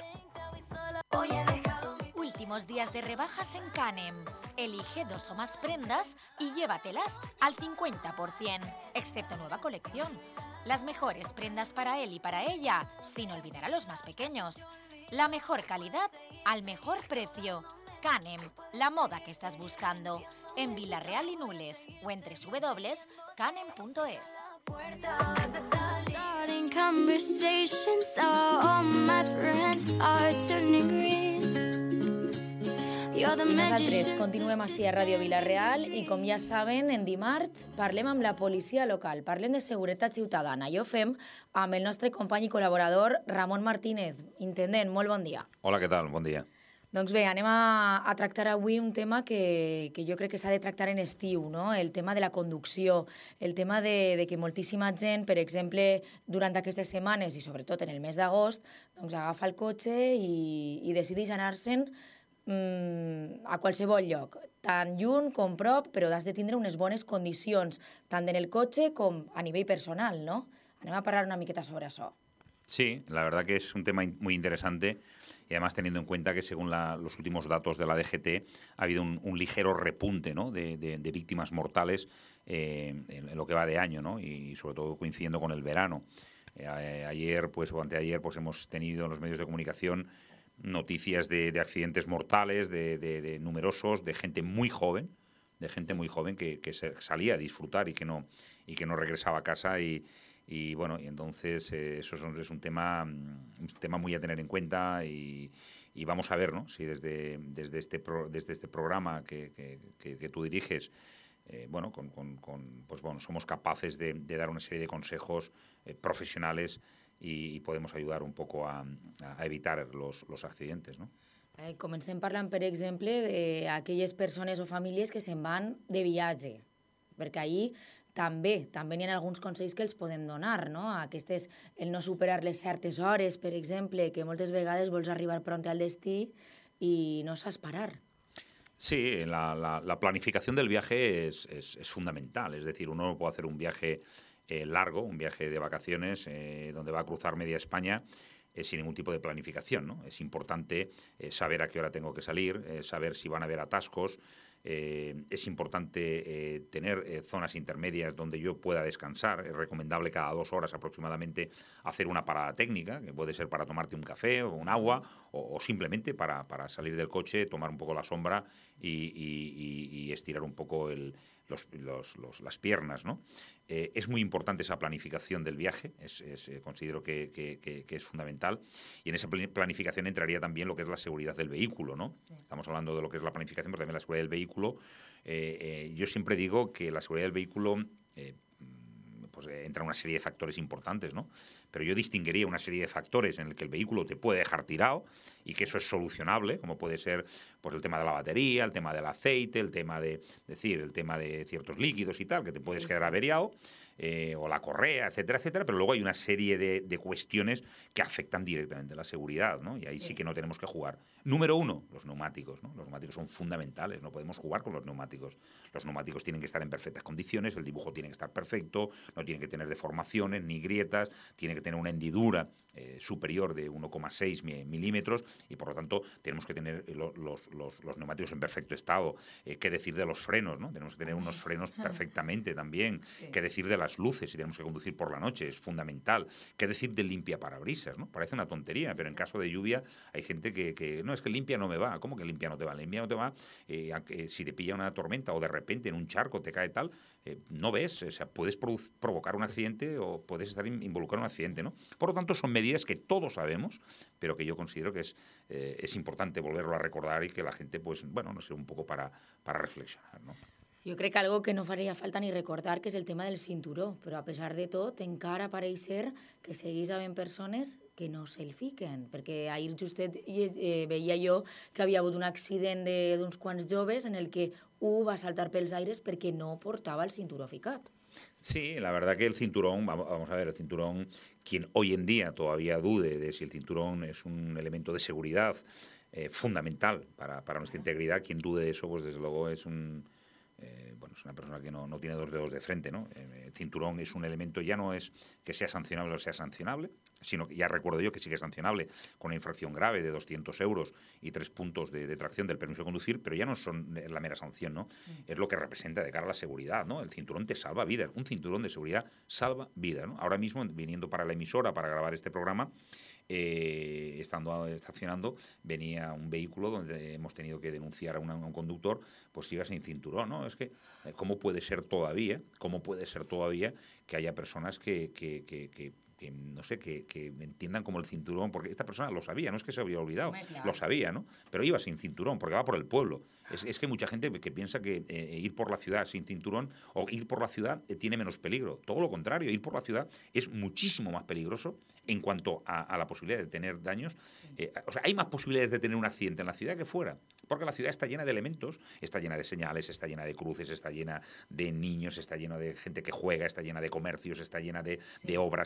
Últimos días de rebajas en Canem. Elige dos o más prendas y llévatelas al cincuenta por ciento, excepto nueva colección. Las mejores prendas para él y para ella, sin olvidar a los más pequeños. La mejor calidad al mejor precio. Canem, la moda que estás buscando. En Vila-real y Nules o en doble u doble u doble u punto canem punto es. I nosaltres continuem així a Ràdio Vila-real i, com ja saben, en dimarts parlem amb la policia local, parlem de seguretat ciutadana i ho fem amb el nostre company i col·laborador Ramon Martínez. Intendent, molt bon dia. Hola, què tal? Bon dia. Doncs bé, anem a, a tractar avui un tema que, que jo crec que s'ha de tractar en estiu, no? El tema de la conducció, el tema de, de que moltíssima gent, per exemple, durant aquestes setmanes i sobretot en el mes d'agost, doncs agafa el cotxe i, i decideix anar-se'n a qualsevol lloc, tant lluny com prop, però has de tindre unes bones condicions, tant en el cotxe com a nivell personal, ¿no? Anem a parlar una miqueta sobre això. Sí, la verdad que es un tema muy interesante y además teniendo en cuenta que según la, los últimos datos de la D G T ha habido un, un ligero repunte, ¿no?, de, de, de víctimas mortales eh, en, en lo que va de año, ¿no?, y sobre todo coincidiendo con el verano. Eh, ayer, pues, o anteayer, pues hemos tenido en los medios de comunicación noticias de, de accidentes mortales, de, de, de numerosos, de gente muy joven, de gente muy joven que, que se salía a disfrutar y que no y que no regresaba a casa y, y bueno, y entonces eh, eso es un, es un tema un tema muy a tener en cuenta y, y vamos a ver, ¿no?, si desde desde este pro, desde este programa que, que, que, que tú diriges Eh, bueno, con, con, con, pues bueno, somos capaces de, de dar una serie de consejos eh, profesionales y, y podemos ayudar un poco a, a evitar los, los accidentes, ¿no? Eh, comencem parlant, per exemple, d'aquelles persones o famílies que se'n van de viatge, perquè ahir també, també n'hi ha alguns consells que els podem donar, no? Aquestes, el no superar les certes hores, per exemple, que moltes vegades vols arribar pront al destí i no saps parar. Sí, la, la, la planificación del viaje es, es, es fundamental. Es decir, uno puede hacer un viaje eh, largo, un viaje de vacaciones, eh, donde va a cruzar media España eh, sin ningún tipo de planificación, ¿no? Es importante eh, saber a qué hora tengo que salir, eh, saber si van a haber atascos. Eh, es importante eh, tener eh, zonas intermedias donde yo pueda descansar. Es recomendable cada dos horas aproximadamente hacer una parada técnica, que puede ser para tomarte un café o un agua o, o simplemente para, para salir del coche, tomar un poco la sombra y, y, y, y estirar un poco el, los, los, los, las piernas, ¿no? Eh, es muy importante esa planificación del viaje, es, es, eh, considero que, que, que, que es fundamental, y en esa planificación entraría también lo que es la seguridad del vehículo, ¿no? Sí. Estamos hablando de lo que es la planificación, pero también la seguridad del vehículo. Eh, eh, yo siempre digo que la seguridad del vehículo eh, pues eh, entra una serie de factores importantes, ¿no? Pero yo distinguiría una serie de factores en el que el vehículo te puede dejar tirado y que eso es solucionable, como puede ser pues el tema de la batería, el tema del aceite, el tema de, decir, el tema de ciertos líquidos y tal, que te puedes sí, quedar sí. averiado. Eh, o la correa, etcétera, etcétera, pero luego hay una serie de, de cuestiones que afectan directamente la seguridad, ¿no? Y ahí sí. sí que no tenemos que jugar. Número uno, los neumáticos, ¿no? Los neumáticos son fundamentales, no podemos jugar con los neumáticos. Los neumáticos tienen que estar en perfectas condiciones, el dibujo tiene que estar perfecto, no tiene que tener deformaciones ni grietas, tiene que tener una hendidura eh, superior de uno coma seis milímetros y por lo tanto tenemos que tener los, los, los neumáticos en perfecto estado. Eh, ¿Qué decir de los frenos, ¿no? Tenemos que tener unos frenos perfectamente también. Sí. ¿Qué decir de las luces si tenemos que conducir por la noche? Es fundamental. ¿Qué decir del limpiaparabrisas, ¿no? Parece una tontería, pero en caso de lluvia hay gente que, que no, es que limpia no me va. ¿Cómo que limpia no te va? Limpia no te va eh, eh, si te pilla una tormenta o de repente en un charco te cae tal, eh, no ves, o sea, puedes provo provocar un accidente o puedes estar involucrado en un accidente, ¿no? Por lo tanto, son medidas que todos sabemos, pero que yo considero que es, eh, es importante volverlo a recordar y que la gente, pues, bueno, no sé, un poco para, para reflexionar, ¿no? Jo crec que algo que no faria falta ni recordar que és el tema del cinturó, però a pesar de tot encara pareix ser que seguís havent persones que no se'l fiquen, perquè ahir justet eh, veia jo que havia hagut un accident d'uns quants joves en el que un va saltar pels aires perquè no portava el cinturó ficat. Sí, la verdad que el cinturón, vamos a ver, el cinturón, quien hoy en día todavía dude de si el cinturón es un elemento de seguridad eh, fundamental para, para nuestra integridad, quien dude de eso, pues desde luego es un... Eh, bueno, es una persona que no, no tiene dos dedos de frente, ¿no? Eh, el cinturón es un elemento, ya no es que sea sancionable o sea sancionable, sino que ya recuerdo yo que sí que es sancionable con una infracción grave de doscientos euros y tres puntos de detracción del permiso de conducir, pero ya no son la mera sanción, ¿no? Mm. Es lo que representa de cara a la seguridad, ¿no? El cinturón te salva vidas, un cinturón de seguridad salva vidas, ¿no? Ahora mismo, viniendo para la emisora para grabar este programa, Eh, estando estacionando, venía un vehículo donde hemos tenido que denunciar a, una, a un conductor, pues iba sin cinturón, ¿no? Es que, eh, ¿cómo puede ser todavía, cómo puede ser todavía que haya personas que, que, que, que que no sé, que, que entiendan como el cinturón, porque esta persona lo sabía, no es que se había olvidado, claro. Lo sabía, ¿no? Pero iba sin cinturón, porque va por el pueblo. Es, es que hay mucha gente que piensa que eh, ir por la ciudad sin cinturón o ir por la ciudad eh, tiene menos peligro. Todo lo contrario, ir por la ciudad es muchísimo más peligroso en cuanto a, a la posibilidad de tener daños. Eh, o sea, hay más posibilidades de tener un accidente en la ciudad que fuera, porque la ciudad está llena de elementos, está llena de señales, está llena de cruces, está llena de niños, está llena de gente que juega, está llena de comercios, está llena de, sí. de obras, está, está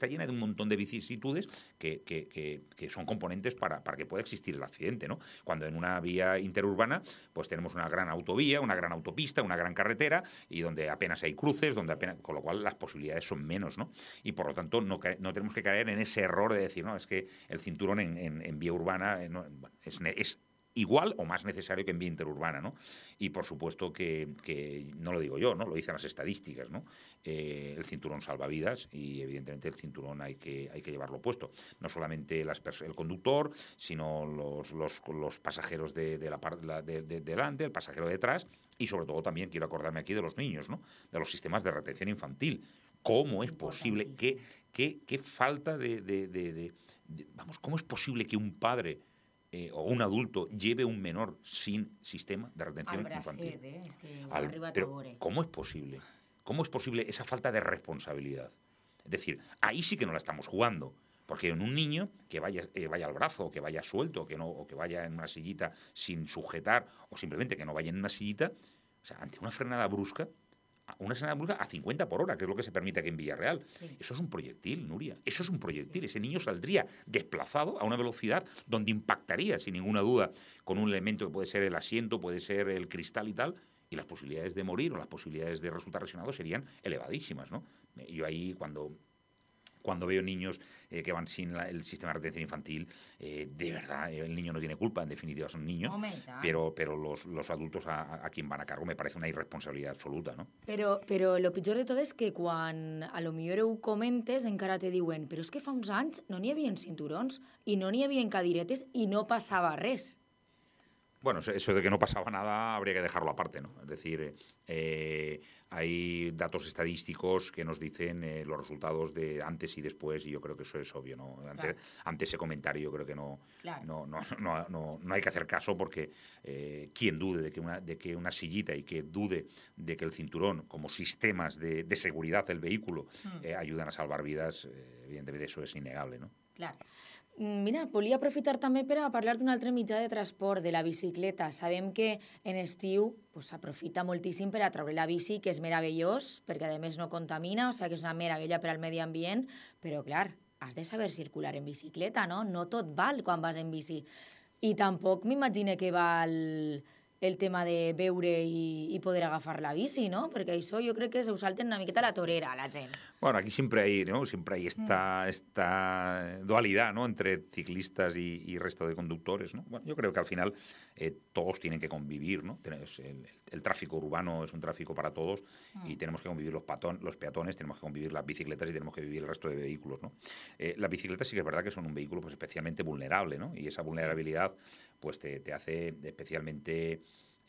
está llena de un montón de vicisitudes que, que, que, que son componentes para, para que pueda existir el accidente, ¿no? Cuando en una vía interurbana pues tenemos una gran autovía, una gran autopista, una gran carretera y donde apenas hay cruces, donde apenas, con lo cual las posibilidades son menos, ¿no? Y por lo tanto no, no tenemos que caer en ese error de decir, no, es que el cinturón en, en, en vía urbana eh, no, es, es igual o más necesario que en vía interurbana, ¿no? Y por supuesto que, que no lo digo yo, ¿no? Lo dicen las estadísticas, ¿no? Eh, el cinturón salva vidas y evidentemente el cinturón hay que, hay que llevarlo puesto. No solamente las el conductor, sino los, los, los pasajeros de, de la parte de, de, delante, el pasajero de detrás y sobre todo también quiero acordarme aquí de los niños, ¿no? De los sistemas de retención infantil. ¿Cómo es posible? ¿Qué, qué, qué falta de, de, de, de, de... Vamos, ¿cómo es posible que un padre Eh, o un adulto lleve un menor sin sistema de retención Al Brasil, infantil? Eh? Es que Al, arriba pero, ¿cómo es posible? ¿Cómo es posible esa falta de responsabilidad? Es decir, ahí sí que no la estamos jugando. Porque en un niño que vaya, eh, vaya al brazo, o que vaya suelto, que no, o que vaya en una sillita sin sujetar, o simplemente que no vaya en una sillita, o sea, ante una frenada brusca, una frenada brusca a cincuenta por hora, que es lo que se permite aquí en Villarreal. Sí. Eso es un proyectil, Nuria. Eso es un proyectil. Sí. Ese niño saldría desplazado a una velocidad donde impactaría, sin ninguna duda, con un elemento que puede ser el asiento, puede ser el cristal y tal, y las posibilidades de morir o las posibilidades de resultar lesionado serían elevadísimas, ¿no? Yo ahí, cuando... Cuando veo niños eh, que van sin la, el sistema de retención infantil, eh, de verdad, el niño no tiene culpa, en definitiva son niños, pero, pero los, los adultos a, a quien van a cargo me parece una irresponsabilidad absoluta, no? Però, però lo pitjor de tot és que quan a lo millor ho comentes encara te diuen però és que fa uns anys no n'hi havia cinturons i no n'hi havia cadiretes i no passava res. Bueno, eso de que no pasaba nada habría que dejarlo aparte, ¿no? Es decir, eh, hay datos estadísticos que nos dicen eh, los resultados de antes y después y yo creo que eso es obvio, ¿no? Ante, claro. ante ese comentario yo creo que no, claro. no, no, no, no, no hay que hacer caso porque eh, quien dude de que, una, de que una sillita y que dude de que el cinturón como sistemas de, de seguridad del vehículo mm. eh, ayudan a salvar vidas, eh, evidentemente eso es innegable, ¿no? Claro. Mira, volia aprofitar també per a parlar d'un altre mitjà de transport, de la bicicleta. Sabem que en estiu s'aprofita pues, moltíssim per a treure la bici, que és meravellós, perquè a més no contamina, o sigui que és una meravella per al medi ambient, però clar, has de saber circular en bicicleta, no? No tot val quan vas en bici. I tampoc m'imagine que val el tema de beure i, i poder agafar la bici, ¿no? Porque això jo crec que se ho salten una miqueta a la torera, la gent. Bueno, aquí siempre hay, ¿no? Siempre hay esta, mm. esta dualidad, ¿no? Entre ciclistas y, y resto de conductores, ¿no? Bueno, yo creo que al final eh, todos tienen que convivir, ¿no? El, el, el tráfico urbano es un tráfico para todos mm. y tenemos que convivir los, patón, los peatones, tenemos que convivir las bicicletas y tenemos que vivir el resto de vehículos, ¿no? Eh, las bicicletas sí que es verdad que son un vehículo pues, especialmente vulnerable, ¿no? Y esa vulnerabilidad pues te, te hace especialmente...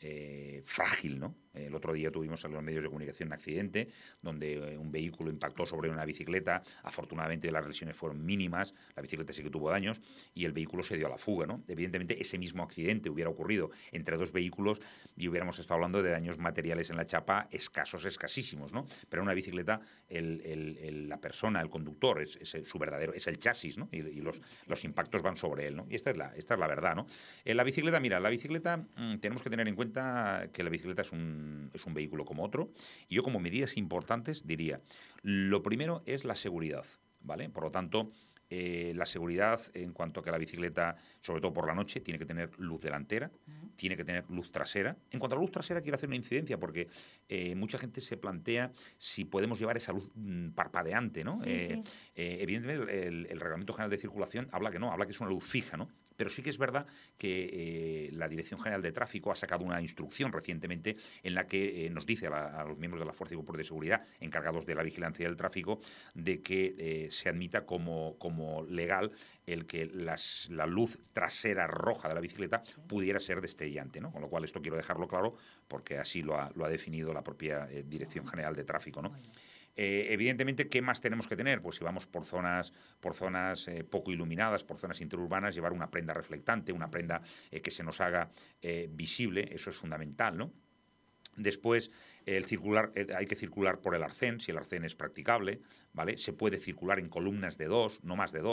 Eh, frágil, ¿no? El otro día tuvimos en los medios de comunicación un accidente donde eh, un vehículo impactó sobre una bicicleta. Afortunadamente las lesiones fueron mínimas, la bicicleta sí que tuvo daños y el vehículo se dio a la fuga, ¿no? Evidentemente ese mismo accidente hubiera ocurrido entre dos vehículos y hubiéramos estado hablando de daños materiales en la chapa escasos, escasísimos, ¿no? Pero en una bicicleta el, el, el, la persona, el conductor, es, es su verdadero, es el chasis, ¿no? Y, y los, los impactos van sobre él, ¿no? Y esta es la, esta es la verdad, ¿no? En la bicicleta, mira, la bicicleta mmm, tenemos que tener en cuenta que la bicicleta es un, es un vehículo como otro y yo como medidas importantes diría, lo primero es la seguridad, ¿vale? Por lo tanto, eh, la seguridad en cuanto a que la bicicleta, sobre todo por la noche, tiene que tener luz delantera, uh-huh. tiene que tener luz trasera. En cuanto a la luz trasera quiero hacer una incidencia porque eh, mucha gente se plantea si podemos llevar esa luz mm, parpadeante, ¿no? Sí, eh, sí. Eh, evidentemente el, el Reglamento General de Circulación habla que no, habla que es una luz fija, ¿no? Pero sí que es verdad que eh, la Dirección General de Tráfico ha sacado una instrucción recientemente en la que eh, nos dice a, la, a los miembros de la Fuerza y Cuerpos de Seguridad encargados de la vigilancia del tráfico de que eh, se admita como, como legal el que las, la luz trasera roja de la bicicleta pudiera ser destellante, ¿no? Con lo cual esto quiero dejarlo claro porque así lo ha, lo ha definido la propia eh, Dirección General de Tráfico, ¿no? Eh, evidentemente, ¿qué más tenemos que tener? Pues si vamos por zonas, por zonas eh, poco iluminadas, por zonas interurbanas, llevar una prenda reflectante, una prenda eh, que se nos haga eh, visible, eso es fundamental, ¿no? Después, el circular, eh, hay que circular por el arcén, si el arcén es practicable, ¿vale? Se puede circular en columnas de dos, no más de dos.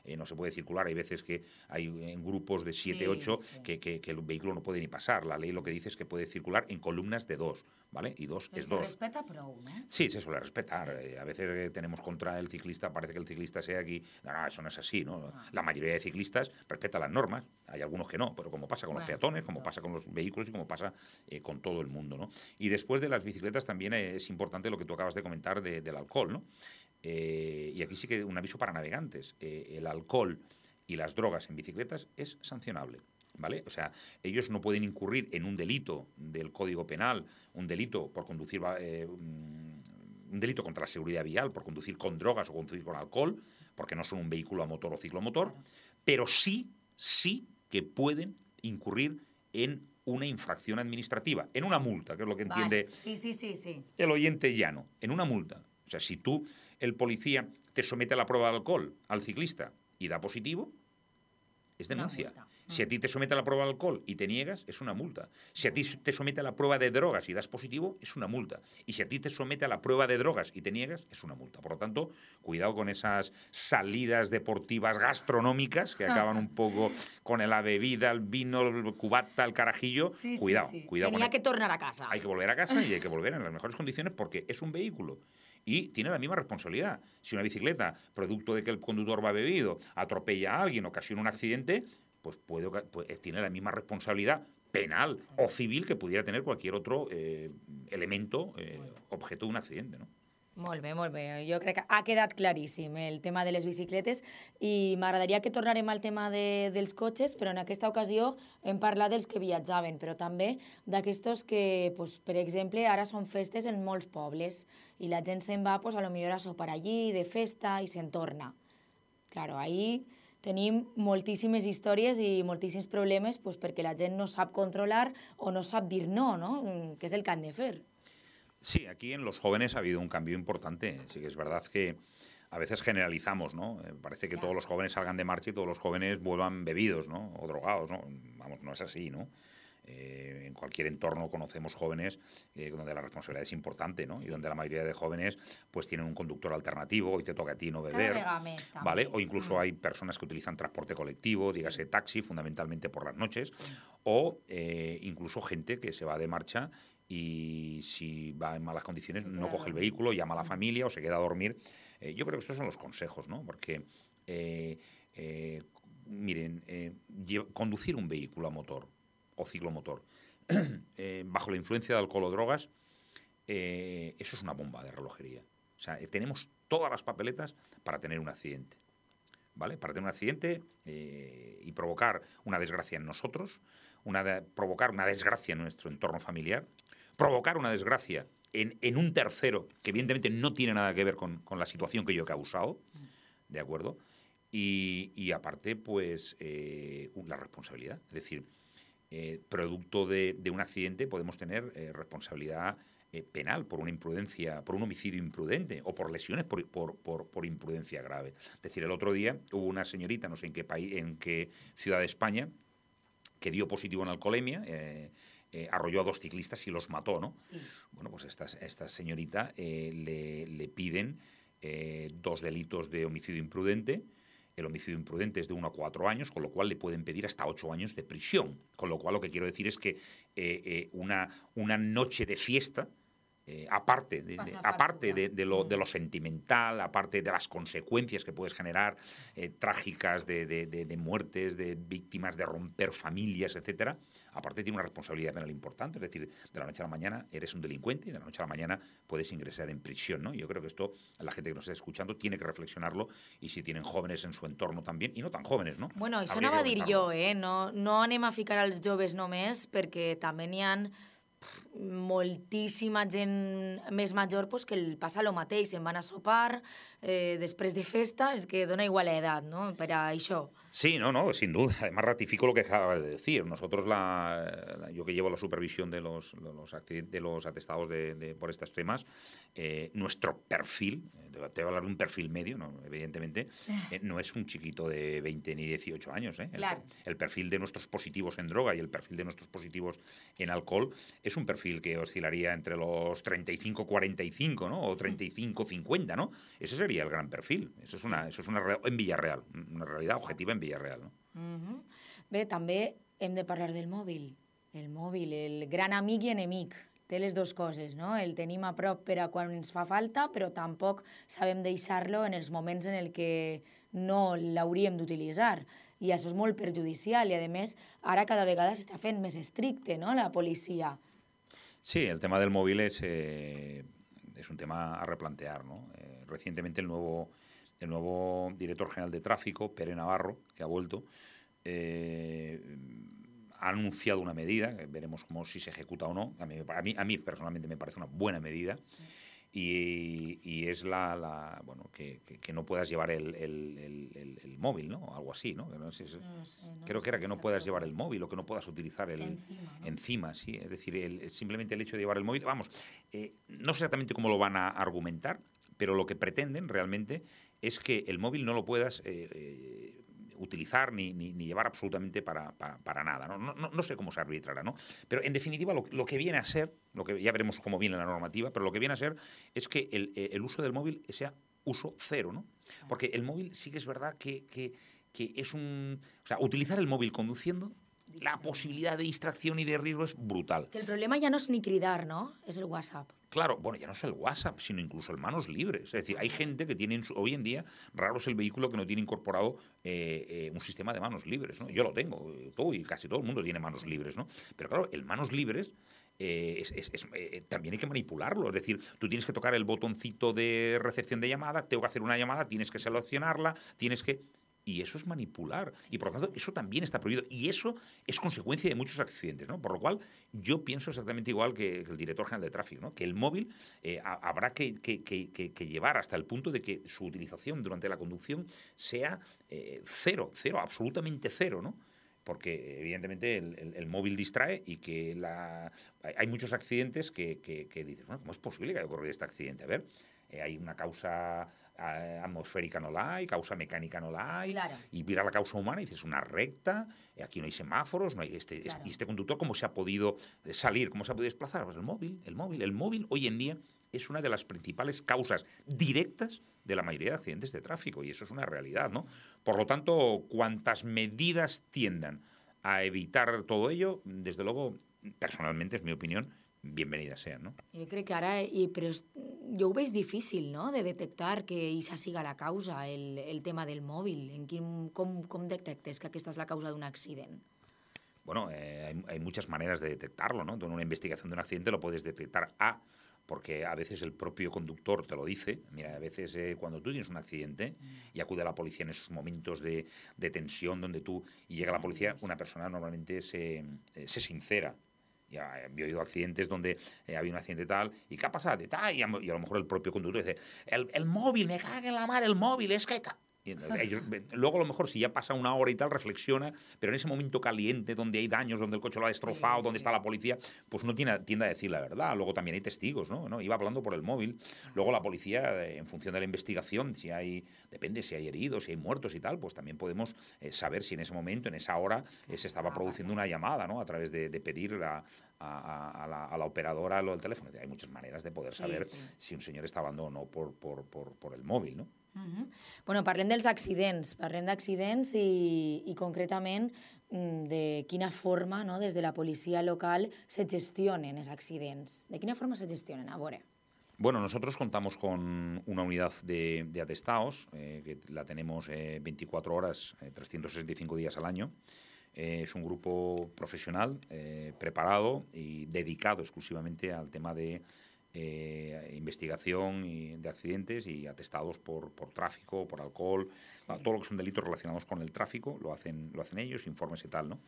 eh, no se puede circular. Hay veces que hay en grupos de siete, Sí, ocho sí. que, que, que el vehículo no puede ni pasar. La ley lo que dice es que puede circular en columnas de dos, ¿vale? Y dos Però es se dos. respeta prou, no? Sí, se suele respetar. Eh, a veces eh, tenemos contra el ciclista, parece que el ciclista sea aquí. No, no, eso no es así, ¿no? La mayoría de ciclistas respeta las normas. Hay algunos que no, pero como pasa con los Bueno, peatones, como pasa con los vehículos y como pasa eh, con todo el mundo, ¿no? Y después de las bicicletas también eh, es importante lo que tú acabas de comentar de- del alcohol, ¿no? Eh, y aquí sí que un aviso para navegantes. Eh, el alcohol y las drogas en bicicletas es sancionable. ¿Vale? O sea, ellos no pueden incurrir en un delito del Código Penal, un delito por conducir, eh, un delito contra la seguridad vial, por conducir con drogas o conducir con alcohol, porque no son un vehículo a motor o ciclomotor, pero sí, sí que pueden incurrir en una infracción administrativa, en una multa, que es lo que entiende Vale. Sí, sí, sí, sí. el oyente llano, en una multa. O sea, si tú, el policía, te somete a la prueba de alcohol al ciclista y da positivo, es denuncia. Si a ti te somete a la prueba de alcohol y te niegas, es una multa. Si a ti te somete a la prueba de drogas y das positivo, es una multa. Y si a ti te somete a la prueba de drogas y te niegas, es una multa. Por lo tanto, cuidado con esas salidas deportivas gastronómicas que acaban un poco con la bebida, el vino, el cubata, el carajillo. Sí, cuidado, sí, sí. cuidado con Tenía el- que tornar a casa. hay que volver a casa y hay que volver en las mejores condiciones porque es un vehículo y tiene la misma responsabilidad. Si una bicicleta, producto de que el conductor va bebido, atropella a alguien, ocasiona un accidente, pues, puede, oca- pues tiene la misma responsabilidad penal o civil que pudiera tener cualquier otro eh, elemento, eh, objeto de un accidente, ¿no? Molt bé, molt bé. Jo crec que ha quedat claríssim el tema de les bicicletes i m'agradaria que tornarem al tema de, dels cotxes, però en aquesta ocasió hem parlat dels que viatjaven, però també d'aquestos que, pues, per exemple, ara són festes en molts pobles i la gent se'n va pues, a lo millor a sopar allí, de festa, i se'n torna. Claro, ahí tenim moltíssimes històries i moltíssims problemes pues, perquè la gent no sap controlar o no sap dir no, no? Que és el que han de fer. Sí, aquí en los jóvenes ha habido un cambio importante. Sí que es verdad que a veces generalizamos, ¿no? Eh, parece que todos los jóvenes salgan de marcha y todos los jóvenes vuelvan bebidos, ¿no? O drogados, ¿no? Vamos, no es así, ¿no? Eh, en cualquier entorno conocemos jóvenes eh, donde la responsabilidad es importante, ¿no? Sí. Y donde la mayoría de jóvenes pues tienen un conductor alternativo, hoy te toca a ti no beber, ¿vale? O incluso mm. hay personas que utilizan transporte colectivo, dígase taxi, fundamentalmente por las noches, sí. o eh, incluso gente que se va de marcha y si va en malas condiciones no coge el vehículo, llama a la familia o se queda a dormir. Eh, yo creo que estos son los consejos, ¿no? Porque, eh, eh, miren, eh, conducir un vehículo a motor o ciclomotor eh, bajo la influencia de alcohol o drogas, eh, eso es una bomba de relojería. O sea, eh, tenemos todas las papeletas para tener un accidente, ¿vale? Para tener un accidente eh, y provocar una desgracia en nosotros, una de, provocar una desgracia en nuestro entorno familiar, provocar una desgracia en, en un tercero que evidentemente no tiene nada que ver con, con la situación que yo he causado, ¿de acuerdo? Y, y aparte, pues, eh, la responsabilidad. Es decir, eh, producto de, de un accidente podemos tener eh, responsabilidad eh, penal por una imprudencia, por un homicidio imprudente o por lesiones por, por, por, por imprudencia grave. Es decir, el otro día hubo una señorita, no sé en qué país, en qué ciudad de España, que dio positivo en alcoholemia, eh, eh, arrolló a dos ciclistas y los mató, ¿no? Sí. Bueno, pues esta, esta señorita eh, le, le piden eh, dos delitos de homicidio imprudente. El homicidio imprudente es de uno a cuatro años, con lo cual le pueden pedir hasta ocho años de prisión. Con lo cual lo que quiero decir es que eh, eh, una, una noche de fiesta, Eh, aparte, de, de, aparte de, de, lo, de lo sentimental, aparte de las consecuencias que puedes generar, eh, trágicas de, de, de, de muertes, de víctimas, de romper familias, etcétera, aparte tiene una responsabilidad penal importante. Es decir, de la noche a la mañana eres un delincuente y de la noche a la mañana puedes ingresar en prisión, ¿no? Yo creo que esto, la gente que nos está escuchando tiene que reflexionarlo y si tienen jóvenes en su entorno también, y no tan jóvenes, ¿no? Bueno, això anava a dir jo, eh? No, no anem a ficar als joves només perquè també n'hi ha moltíssima gent més major pues, que el passa el mateix, se'n van a sopar, eh, després de festa, és que dona igual l'edat, no?, per a això. Sí, no, no, sin duda. Además ratifico lo que acabas de decir. Nosotros, la, la- yo que llevo la supervisión de los, de los, accident- de los atestados de, de- por estos temas, eh, nuestro perfil, eh, te voy a hablar de un perfil medio, ¿no? Evidentemente, eh, no es un chiquito de veinte ni dieciocho años. ¿eh? El- Claro. El, perfil de nuestros positivos en droga y el perfil de nuestros positivos en alcohol es un perfil que oscilaría entre los treinta y cinco cuarenta y cinco, ¿no? O treinta y cinco cincuenta, ¿no? Ese sería el gran perfil. Eso es una, eso es una real- en Villarreal, una realidad objetiva en Villarreal, no? Mhm. Bé, també hem de parlar del mòbil. El mòbil, el gran amic i enemic. Té les dues coses, no? El tenim a prop per a quan ens fa falta, però tampoc sabem deixar-lo en els moments en el que no l'hauríem d'utilitzar. I això és molt perjudicial i, a més, ara cada vegada s'està fent més estricte, no?, la policia. Sí, el tema del móvil es, eh, es un tema a replantear, ¿no? Eh, recientemente el nuevo, el nuevo director general de tráfico, Pere Navarro, que ha vuelto, eh, ha anunciado una medida, que veremos cómo si se ejecuta o no. A mí, a mí, a mí personalmente me parece una buena medida. Y, y es la, la bueno que, que, que no puedas llevar el, el, el, el, el móvil, ¿no? O algo así, ¿no? Que no sé, No sé, no creo sé que era que no puedas exactamente. llevar el móvil o que no puedas utilizar el Encima, ¿no? encima, sí. Es decir, el- simplemente el hecho de llevar el móvil, vamos, eh, no sé exactamente cómo lo van a argumentar, pero lo que pretenden realmente es que el móvil no lo puedas eh, eh, utilizar ni, ni, ni llevar absolutamente para, para, para nada. ¿no? No, no, no sé cómo se arbitrará, ¿no? Pero en definitiva lo, lo que viene a ser, lo que ya veremos cómo viene la normativa, pero lo que viene a ser es que el, eh, el uso del móvil sea uso cero, ¿no? Porque el móvil sí que es verdad que, que, que es un... O sea, utilizar el móvil conduciendo, la posibilidad de distracción y de riesgo es brutal. Que el problema ja no és ni cridar, no? És el WhatsApp. Claro, bueno, ya no es el WhatsApp, sino incluso el manos libres. Es decir, hay gente que tiene, en su- hoy en día, raro es el vehículo que no tiene incorporado eh, eh, un sistema de manos libres, ¿no? Yo lo tengo, eh, tú y casi todo el mundo tiene manos libres, ¿no? Pero claro, el manos libres eh, es- es- es, eh, también hay que manipularlo. Es decir, tú tienes que tocar el botoncito de recepción de llamada, tengo que hacer una llamada, tienes que seleccionarla, tienes que... Y eso es manipular. Y por lo tanto, eso también está prohibido. Y eso es consecuencia de muchos accidentes, ¿no? Por lo cual, yo pienso exactamente igual que el director general de tráfico, ¿no? Que el móvil eh, ha- habrá que, que- que- que- que llevar hasta el punto de que su utilización durante la conducción sea eh, cero, cero, absolutamente cero, ¿no? Porque evidentemente el, el- el móvil distrae y que la, hay, hay muchos accidentes que, que, que dices, bueno, ¿cómo es posible que haya ocurrido este accidente? A ver, eh, hay una causa eh, atmosférica no la hay, causa mecánica no la hay, Claro. y mira la causa humana y dices, una recta, eh, aquí no hay semáforos, no hay este, este- Claro. y este conductor, ¿cómo se ha podido eh, salir? ¿Cómo se ha podido desplazar? Pues el móvil, el móvil, el móvil hoy en día es una de las principales causas directas de la mayoría de accidentes de tráfico, y eso es una realidad, ¿no? Por lo tanto, cuantas medidas tiendan a evitar todo ello, desde luego, personalmente, es mi opinión, bienvenidas sean, ¿no? Jo crec que ara, i, però és, jo ho veig difícil, no?, de detectar que això siga la causa, el, el tema del mòbil. En quin, com, com detectes que aquesta és la causa d'un accident? Bueno, eh, hay, hay muchas maneras de detectarlo, ¿no? En una investigación de un accidente lo puedes detectar A, porque a veces el propio conductor te lo dice. Mira, a veces eh, cuando tú tienes un accidente y acude a la policía en esos momentos de, de tensión donde tú y llega la policía, una persona normalmente se, eh, se sincera. Ya he oído accidentes donde eh, había un accidente tal, ¿y qué ha pasado? Y, tal, y, a, y a lo mejor el propio conductor dice, el, el móvil, me caga en la mar, el móvil, es que... ta-". Y entonces ellos, luego a lo mejor si ya pasa una hora y tal, reflexiona, pero en ese momento caliente, donde hay daños, donde el coche lo ha destrozado, Sí, donde sí. está la policía, pues no tiene, tiende a decir la verdad. Luego también hay testigos, ¿no? ¿no? Iba hablando por el móvil. Luego la policía, eh, en función de la investigación, si hay, depende si hay heridos, si hay muertos y tal, pues también podemos eh, saber si en ese momento, en esa hora, eh, se estaba produciendo una llamada, ¿no? A través de, de pedir la, a, a- a la, a la operadora lo del teléfono. Hay muchas maneras de poder Sí, saber sí. si un señor está hablando o no por, por, por, por el móvil, ¿no? Uh -huh. Bueno, parlem dels accidents, parlem d'accidents i, i concretament mm, de quina forma, no, des de la policia local se gestionen els accidents. De quina forma se gestionen? A veure. Bueno, nosotros contamos con una unidad de, de atestados, eh, que la tenemos eh, veinticuatro horas, eh, trescientos sesenta y cinco días al año. Eh, es un grupo profesional, eh, preparado y dedicado exclusivamente al tema de eh, investigación y de accidentes y atestados por, por tráfico, por alcohol, sí. Todo lo que son delitos relacionados con el tráfico lo hacen, lo hacen ellos, informes y tal, ¿no?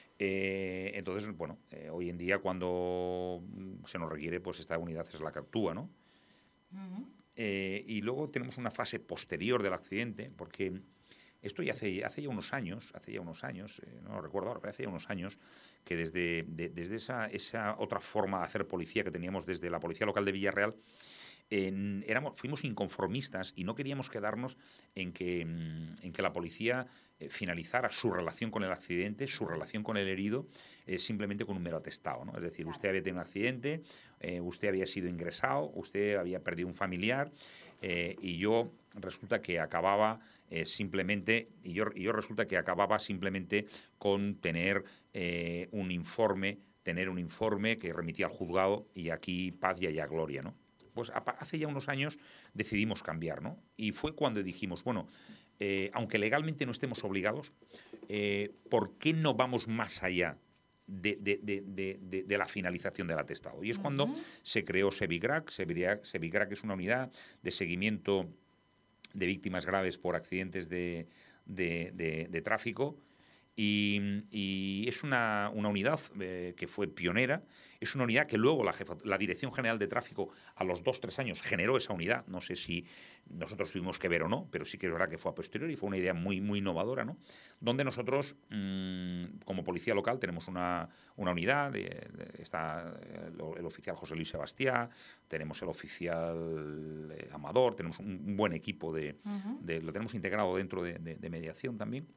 Eh, entonces, bueno, eh, hoy en día cuando se nos requiere, pues esta unidad es la que actúa, ¿no? Uh-huh. eh, y luego tenemos una fase posterior del accidente, porque Esto ya hace, hace ya unos años, hace ya unos años, eh, no lo recuerdo ahora, pero hace ya unos años, que desde, de, desde esa, esa otra forma de hacer policía que teníamos desde la Policía Local de Villarreal, En, éramos, fuimos inconformistas y no queríamos quedarnos en que, en que la policía eh, finalizara su relación con el accidente, su relación con el herido, eh, simplemente con un mero atestado, ¿no? Es decir, usted había tenido un accidente, eh, usted había sido ingresado, usted había perdido un familiar, eh, y yo resulta que acababa eh, simplemente, y yo, y yo resulta que acababa simplemente con tener eh, un informe, tener un informe que remitía al juzgado y aquí paz y allá gloria, ¿no? Pues hace ya unos años decidimos cambiar, ¿no? Y fue cuando dijimos, bueno, eh, aunque legalmente no estemos obligados, eh, ¿por qué no vamos más allá de, de, de, de, de, de la finalización del atestado? Y es cuando uh-huh. se creó SEVIGRAC. SEVIGRAC. SEVIGRAC es una unidad de seguimiento de víctimas graves por accidentes de, de, de, de tráfico. Y, y es una, una unidad eh, que fue pionera, es una unidad que luego la, jefa, la Dirección General de Tráfico a los dos, tres años generó esa unidad. No sé si nosotros tuvimos que ver o no, pero sí que es verdad que fue a posteriori y fue una idea muy, muy innovadora, ¿no? Donde nosotros, mmm, como policía local, tenemos una, una unidad, de, de, está el, el oficial José Luis Sebastián, tenemos el oficial eh, Amador, tenemos un, un buen equipo, de, uh-huh. de, lo tenemos integrado dentro de, de, de mediación también.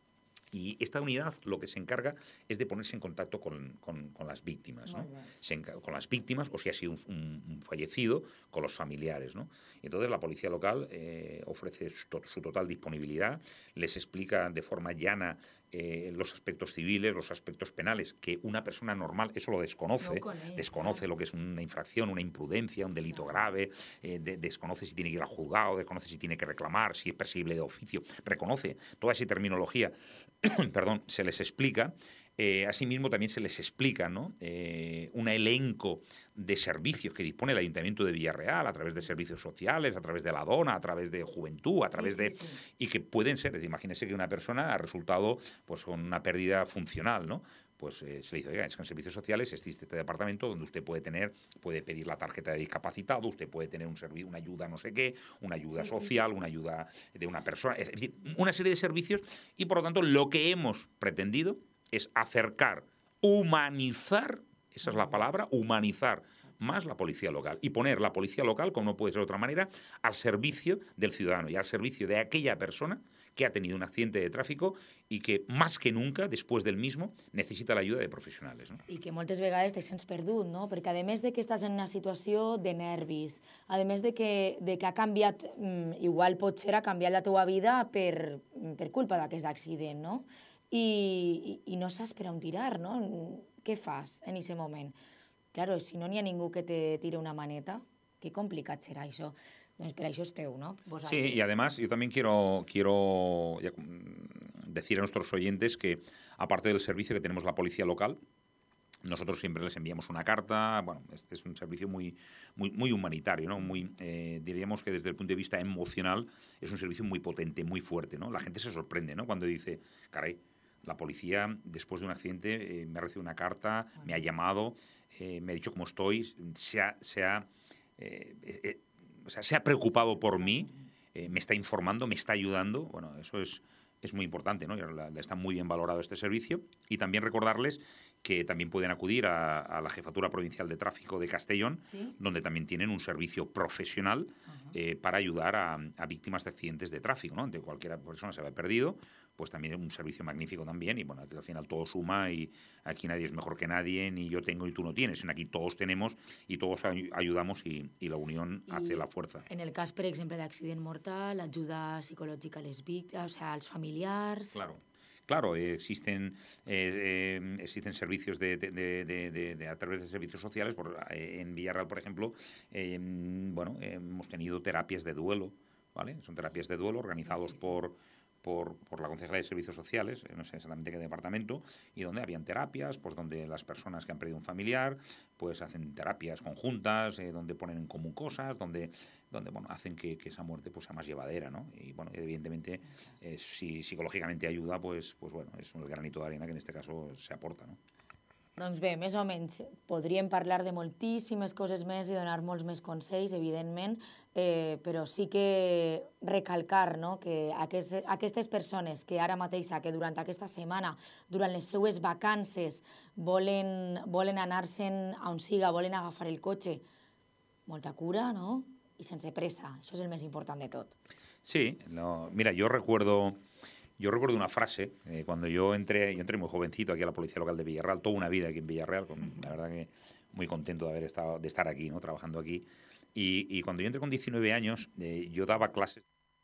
Y esta unidad lo que se encarga es de ponerse en contacto con, con, con las víctimas, ¿no? Se encarga, con las víctimas, o si ha sido un, un, un fallecido, con los familiares, ¿no? Y entonces la policía local eh, ofrece su, su total disponibilidad, les explica de forma llana eh, los aspectos civiles, los aspectos penales, que una persona normal eso lo desconoce, no conoce, desconoce claro. lo que es una infracción, una imprudencia, un delito claro. grave, eh, de, desconoce si tiene que ir al juzgado, desconoce si tiene que reclamar, si es perseguible de oficio, reconoce toda esa terminología. Perdón, se les explica. Eh, asimismo, también se les explica, ¿no? eh, un elenco de servicios que dispone el Ayuntamiento de Villarreal a través de servicios sociales, a través de la DONA, a través de Juventud, a través sí, de... Sí, sí. Y que pueden ser, es decir, imagínense que una persona ha resultado pues, con una pérdida funcional, ¿no? Pues eh, se le dice, oiga, es que en servicios sociales existe este departamento donde usted puede tener, puede pedir la tarjeta de discapacitado, usted puede tener un servicio, una ayuda no sé qué, una ayuda sí, social, sí. una ayuda de una persona, es decir, una serie de servicios y por lo tanto lo que hemos pretendido es acercar, humanizar, esa es la palabra, humanizar más la policía local y poner la policía local, como no puede ser de otra manera, al servicio del ciudadano y al servicio de aquella persona que ha tenido un accidente de tráfico i que, més que nunca, després del mismo, necessita l'ajuda de professionals. No? I que moltes vegades te sents perdut, no? Perquè a més de que estàs en una situació de nervis, a més de que, de que ha canviat, igual potser ha canviat la teva vida per, per culpa d'aquest accident, no? I, i, i no saps per on tirar, no? Què fas en aquest moment? Claro, si no n'hi ha ningú que te tire una maneta, qué complicat serà això. Doncs per això esteu, ¿no? Vos sí, y además yo también quiero, quiero decir a nuestros oyentes que, aparte del servicio que tenemos la policía local, nosotros siempre les enviamos una carta. Bueno, este es un servicio muy, muy, muy humanitario, ¿no? Muy, eh, diríamos que desde el punto de vista emocional es un servicio muy potente, muy fuerte, ¿no? La gente se sorprende, ¿no? Cuando dice, caray, la policía, después de un accidente, eh, me ha recibido una carta, bueno. me ha llamado, eh, me ha dicho cómo estoy, se ha... Se ha eh, eh, O sea, se ha preocupado por mí, eh, me está informando, me está ayudando. Bueno, eso es, es muy importante, ¿no? Está muy bien valorado este servicio. Y también recordarles que también pueden acudir a, a la Jefatura Provincial de Tráfico de Castellón, ¿sí? donde también tienen un servicio profesional uh-huh. eh, para ayudar a, a víctimas de accidentes de tráfico, ¿no? Ante cualquier persona se ve perdido, pues también es un servicio magnífico también. Y bueno, al final todo suma y aquí nadie es mejor que nadie, ni yo tengo y tú no tienes. Aquí todos tenemos y todos ay- ayudamos y, y la unión I hace la fuerza. En el cas, per exemple, d'accident mortal, ajuda psicològica a les víctimes, o sea, als familiars... Claro. Claro, existen, eh, eh, existen servicios de, de, de, de, de, a través de servicios sociales. Por, eh, en Villarreal, por ejemplo, eh, bueno, eh, hemos tenido terapias de duelo, ¿vale? Son terapias de duelo organizados sí, sí, sí. por... Por, por la Concejalía de Servicios Sociales, no sé exactamente qué departamento, y donde habían terapias, pues donde las personas que han perdido un familiar, pues hacen terapias conjuntas, eh, donde ponen en común cosas, donde, donde bueno, hacen que, que esa muerte pues sea más llevadera, ¿no? Y bueno, evidentemente, eh, si psicológicamente ayuda, pues, pues bueno, es un granito de arena que en este caso se aporta, ¿no? Doncs bé, més o menys podríem parlar de moltíssimes coses més i donar molts més consells, evidentment, eh, però sí que recalcar, no?, que aquest, aquestes persones que ara mateix, que durant aquesta setmana, durant les seues vacances, volen, volen anar-se'n a on siga, volen agafar el cotxe, molta cura, no?, i sense pressa. Això és el més important de tot. Sí, no, mira, yo recuerdo... Yo recuerdo una frase, eh, cuando yo entré, yo entré muy jovencito aquí a la Policía Local de Villarreal, toda una vida aquí en Villarreal, con, la verdad que muy contento de haber estado, de estar aquí, ¿no?, trabajando aquí. Y, y cuando yo entré con diecinueve años, eh, yo daba clases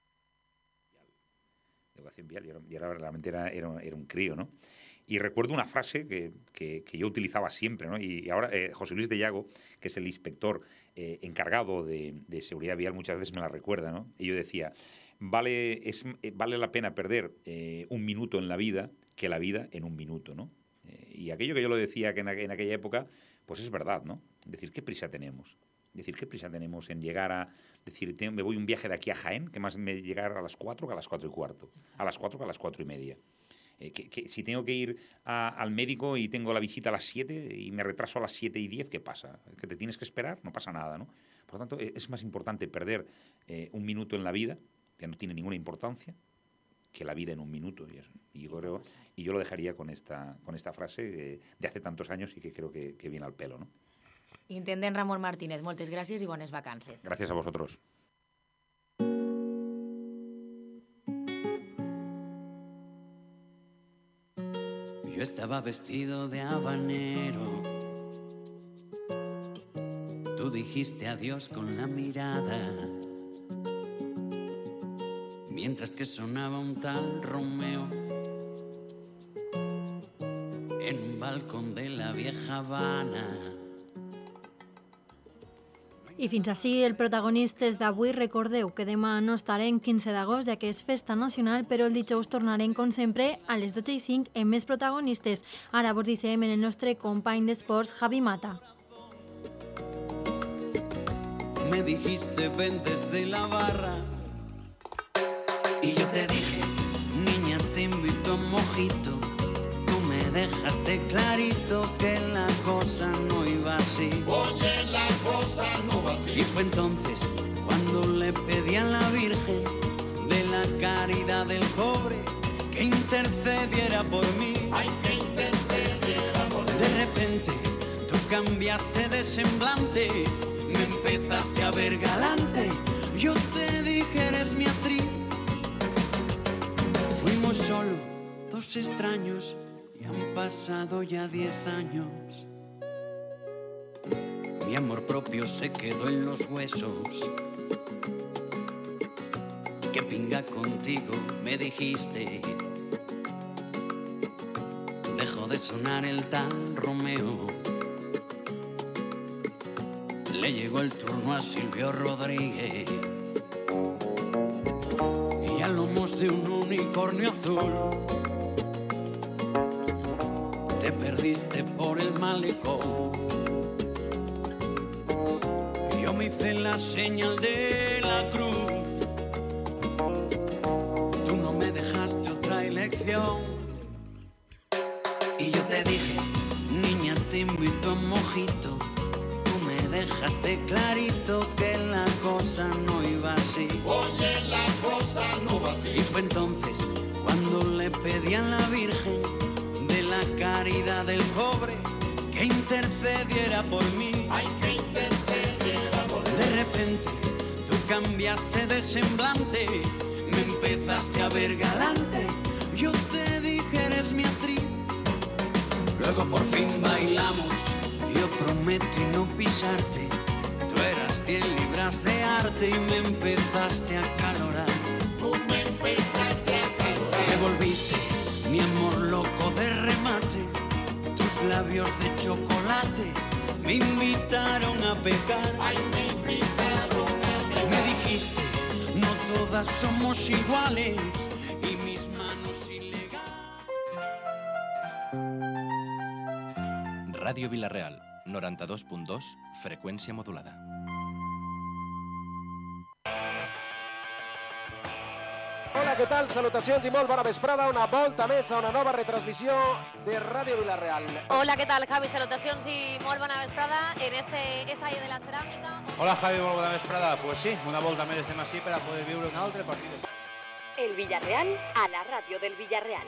de educación vial, y era, y era realmente era, era, era un crío, ¿no? Y recuerdo una frase que, que, que yo utilizaba siempre, ¿no? Y, y ahora eh, José Luis de Llago, que es el inspector eh, encargado de, de seguridad vial, muchas veces me la recuerda, ¿no? Y yo decía... Vale, es, vale la pena perder eh, un minuto en la vida que la vida en un minuto, ¿no? Eh, y aquello que yo lo decía que en, en aquella época, pues es verdad, ¿no? Decir, ¿qué prisa tenemos? Decir, ¿qué prisa tenemos en llegar a... Decir, me voy un viaje de aquí a Jaén, que más me llegar a las cuatro que a las cuatro y cuarto, a las cuatro que a las cuatro y media. Eh, que, que si tengo que ir a, al médico y tengo la visita a las siete y me retraso a las siete y diez, ¿qué pasa? ¿Que te tienes que esperar? No pasa nada, ¿no? Por lo tanto, es más importante perder eh, un minuto en la vida, que no tiene ninguna importancia, que la vida en un minuto. Y, eso. y, yo, creo, y yo lo dejaría con esta, con esta frase de, de hace tantos años y que creo que, que viene al pelo, ¿no? Intendent Ramon Martínez, moltes gràcies i bones vacances. Gracias a vosotros. Yo estaba vestido de habanero. Tú dijiste adiós con la mirada. Mientras que sonaba un tal Romeo en un balcón de la vieja Habana. I fins així el protagonistes d'avui. Recordeu que demà no estarem quinze d'agost, ja que és festa nacional, però el dijous tornarem, com sempre, a les dotze i cinc amb més protagonistes. Ara vos deixem en el nostre company d'esports, Javi Mata. Me dijiste ven desde la barra y yo te dije, niña, te invito a un mojito. Tú me dejaste clarito que la cosa no iba así. Oye, la cosa no va así. Y fue entonces cuando le pedí a la Virgen de la caridad del pobre que intercediera por mí. Ay, que intercediera por mí. De repente tú cambiaste de semblante, me empezaste a ver galante. Yo te dije, eres mi actriz. Fuimos solo dos extraños y han pasado ya diez años. Mi amor propio se quedó en los huesos. Que pinga contigo, me dijiste. Dejó de sonar el tal Romeo. Le llegó el turno a Silvio Rodríguez. Y a lomos de un unicornio azul te perdiste por el malecón. Yo me hice la señal de la cruz. Tú no me dejaste otra elección. Y yo te dije, niña, te invito a un mojito. Tú me dejaste clarito que la cosa no iba así. Oye, la cosa no va así. Y fue entonces cuando le pedí a la Virgen de la caridad del pobre que intercediera por mí. Ay, que intercediera por mí. De repente tú cambiaste de semblante, me empezaste a ver galante. Yo te dije, eres mi actriz. Luego por fin bailamos, yo prometo no pisarte. Tú eras cien libras de arte y me empezaste a calorar. Tú me empezaste a calorar. Me volviste mi amor loco de remate. Tus labios de chocolate me invitaron a pecar. Ay, me invitaron a pecar. Me dijiste, no todas somos iguales. Y mis manos ilegales. Ràdio Vila-real, noranta-dos punt dos, freqüència modulada. Hola Hola, què tal? Salutacions i molt bona vesprada. Una volta més a una nova retransmissió de Ràdio Vila-real. Hola, ¿qué tal, Javi? Salutacions i molt bona vesprada en este estadio de la Ceràmica. Hola, Javi, molt bona vesprada. Pues sí, una volta més estem així per a poder viure un altre partit. El Villarreal a la ràdio del Villarreal.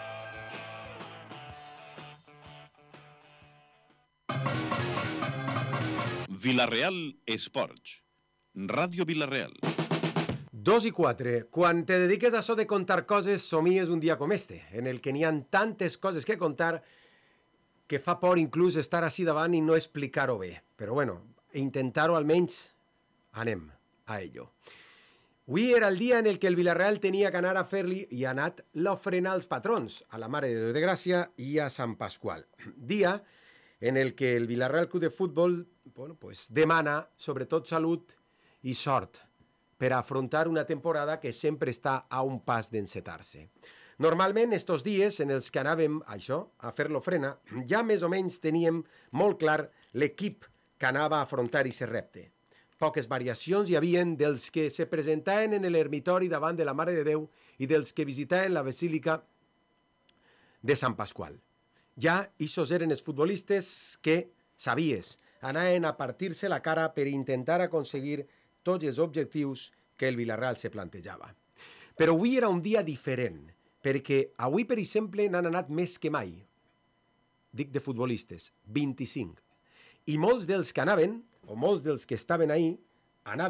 Villarreal Esports. Ràdio Villarreal. Dos i quatre. Quan te dediques a això de contar coses, somies un dia com este, en el que n'hi ha tantes coses que contar que fa por inclús estar així davant i no explicar-ho bé. Però bueno, intentar-ho almenys, anem a ello. Avui era el dia en el que el Villarreal tenia que anar a fer-li i ha anat l'ofrena als patrons, a la Mare de Déu de Gràcia i a Sant Pasqual. Dia en el que el Villarreal Club de Futbol bueno, pues, demana sobretot salut i sort per afrontar una temporada que sempre està a un pas d'encetar-se. Normalment, estos dies en els que anàvem a això, a fer l'ofrena, ja més o menys teníem molt clar l'equip que anava a afrontar aquest repte. Poques variacions hi havien dels que se presentaven en l'ermitori davant de la Mare de Déu i dels que visitaven la Basílica de Sant Pasqual. Ja, ixos eren els futbolistes que, sabies, anaven a partir-se la cara per intentar aconseguir tots els objectius que el Villarreal se plantejava. Però avui era un dia diferent, perquè avui, per exemple, n'han anat més que mai. Dic de futbolistes, vint-i-cinc. I molts dels que anaven, o molts dels que estaven ahí,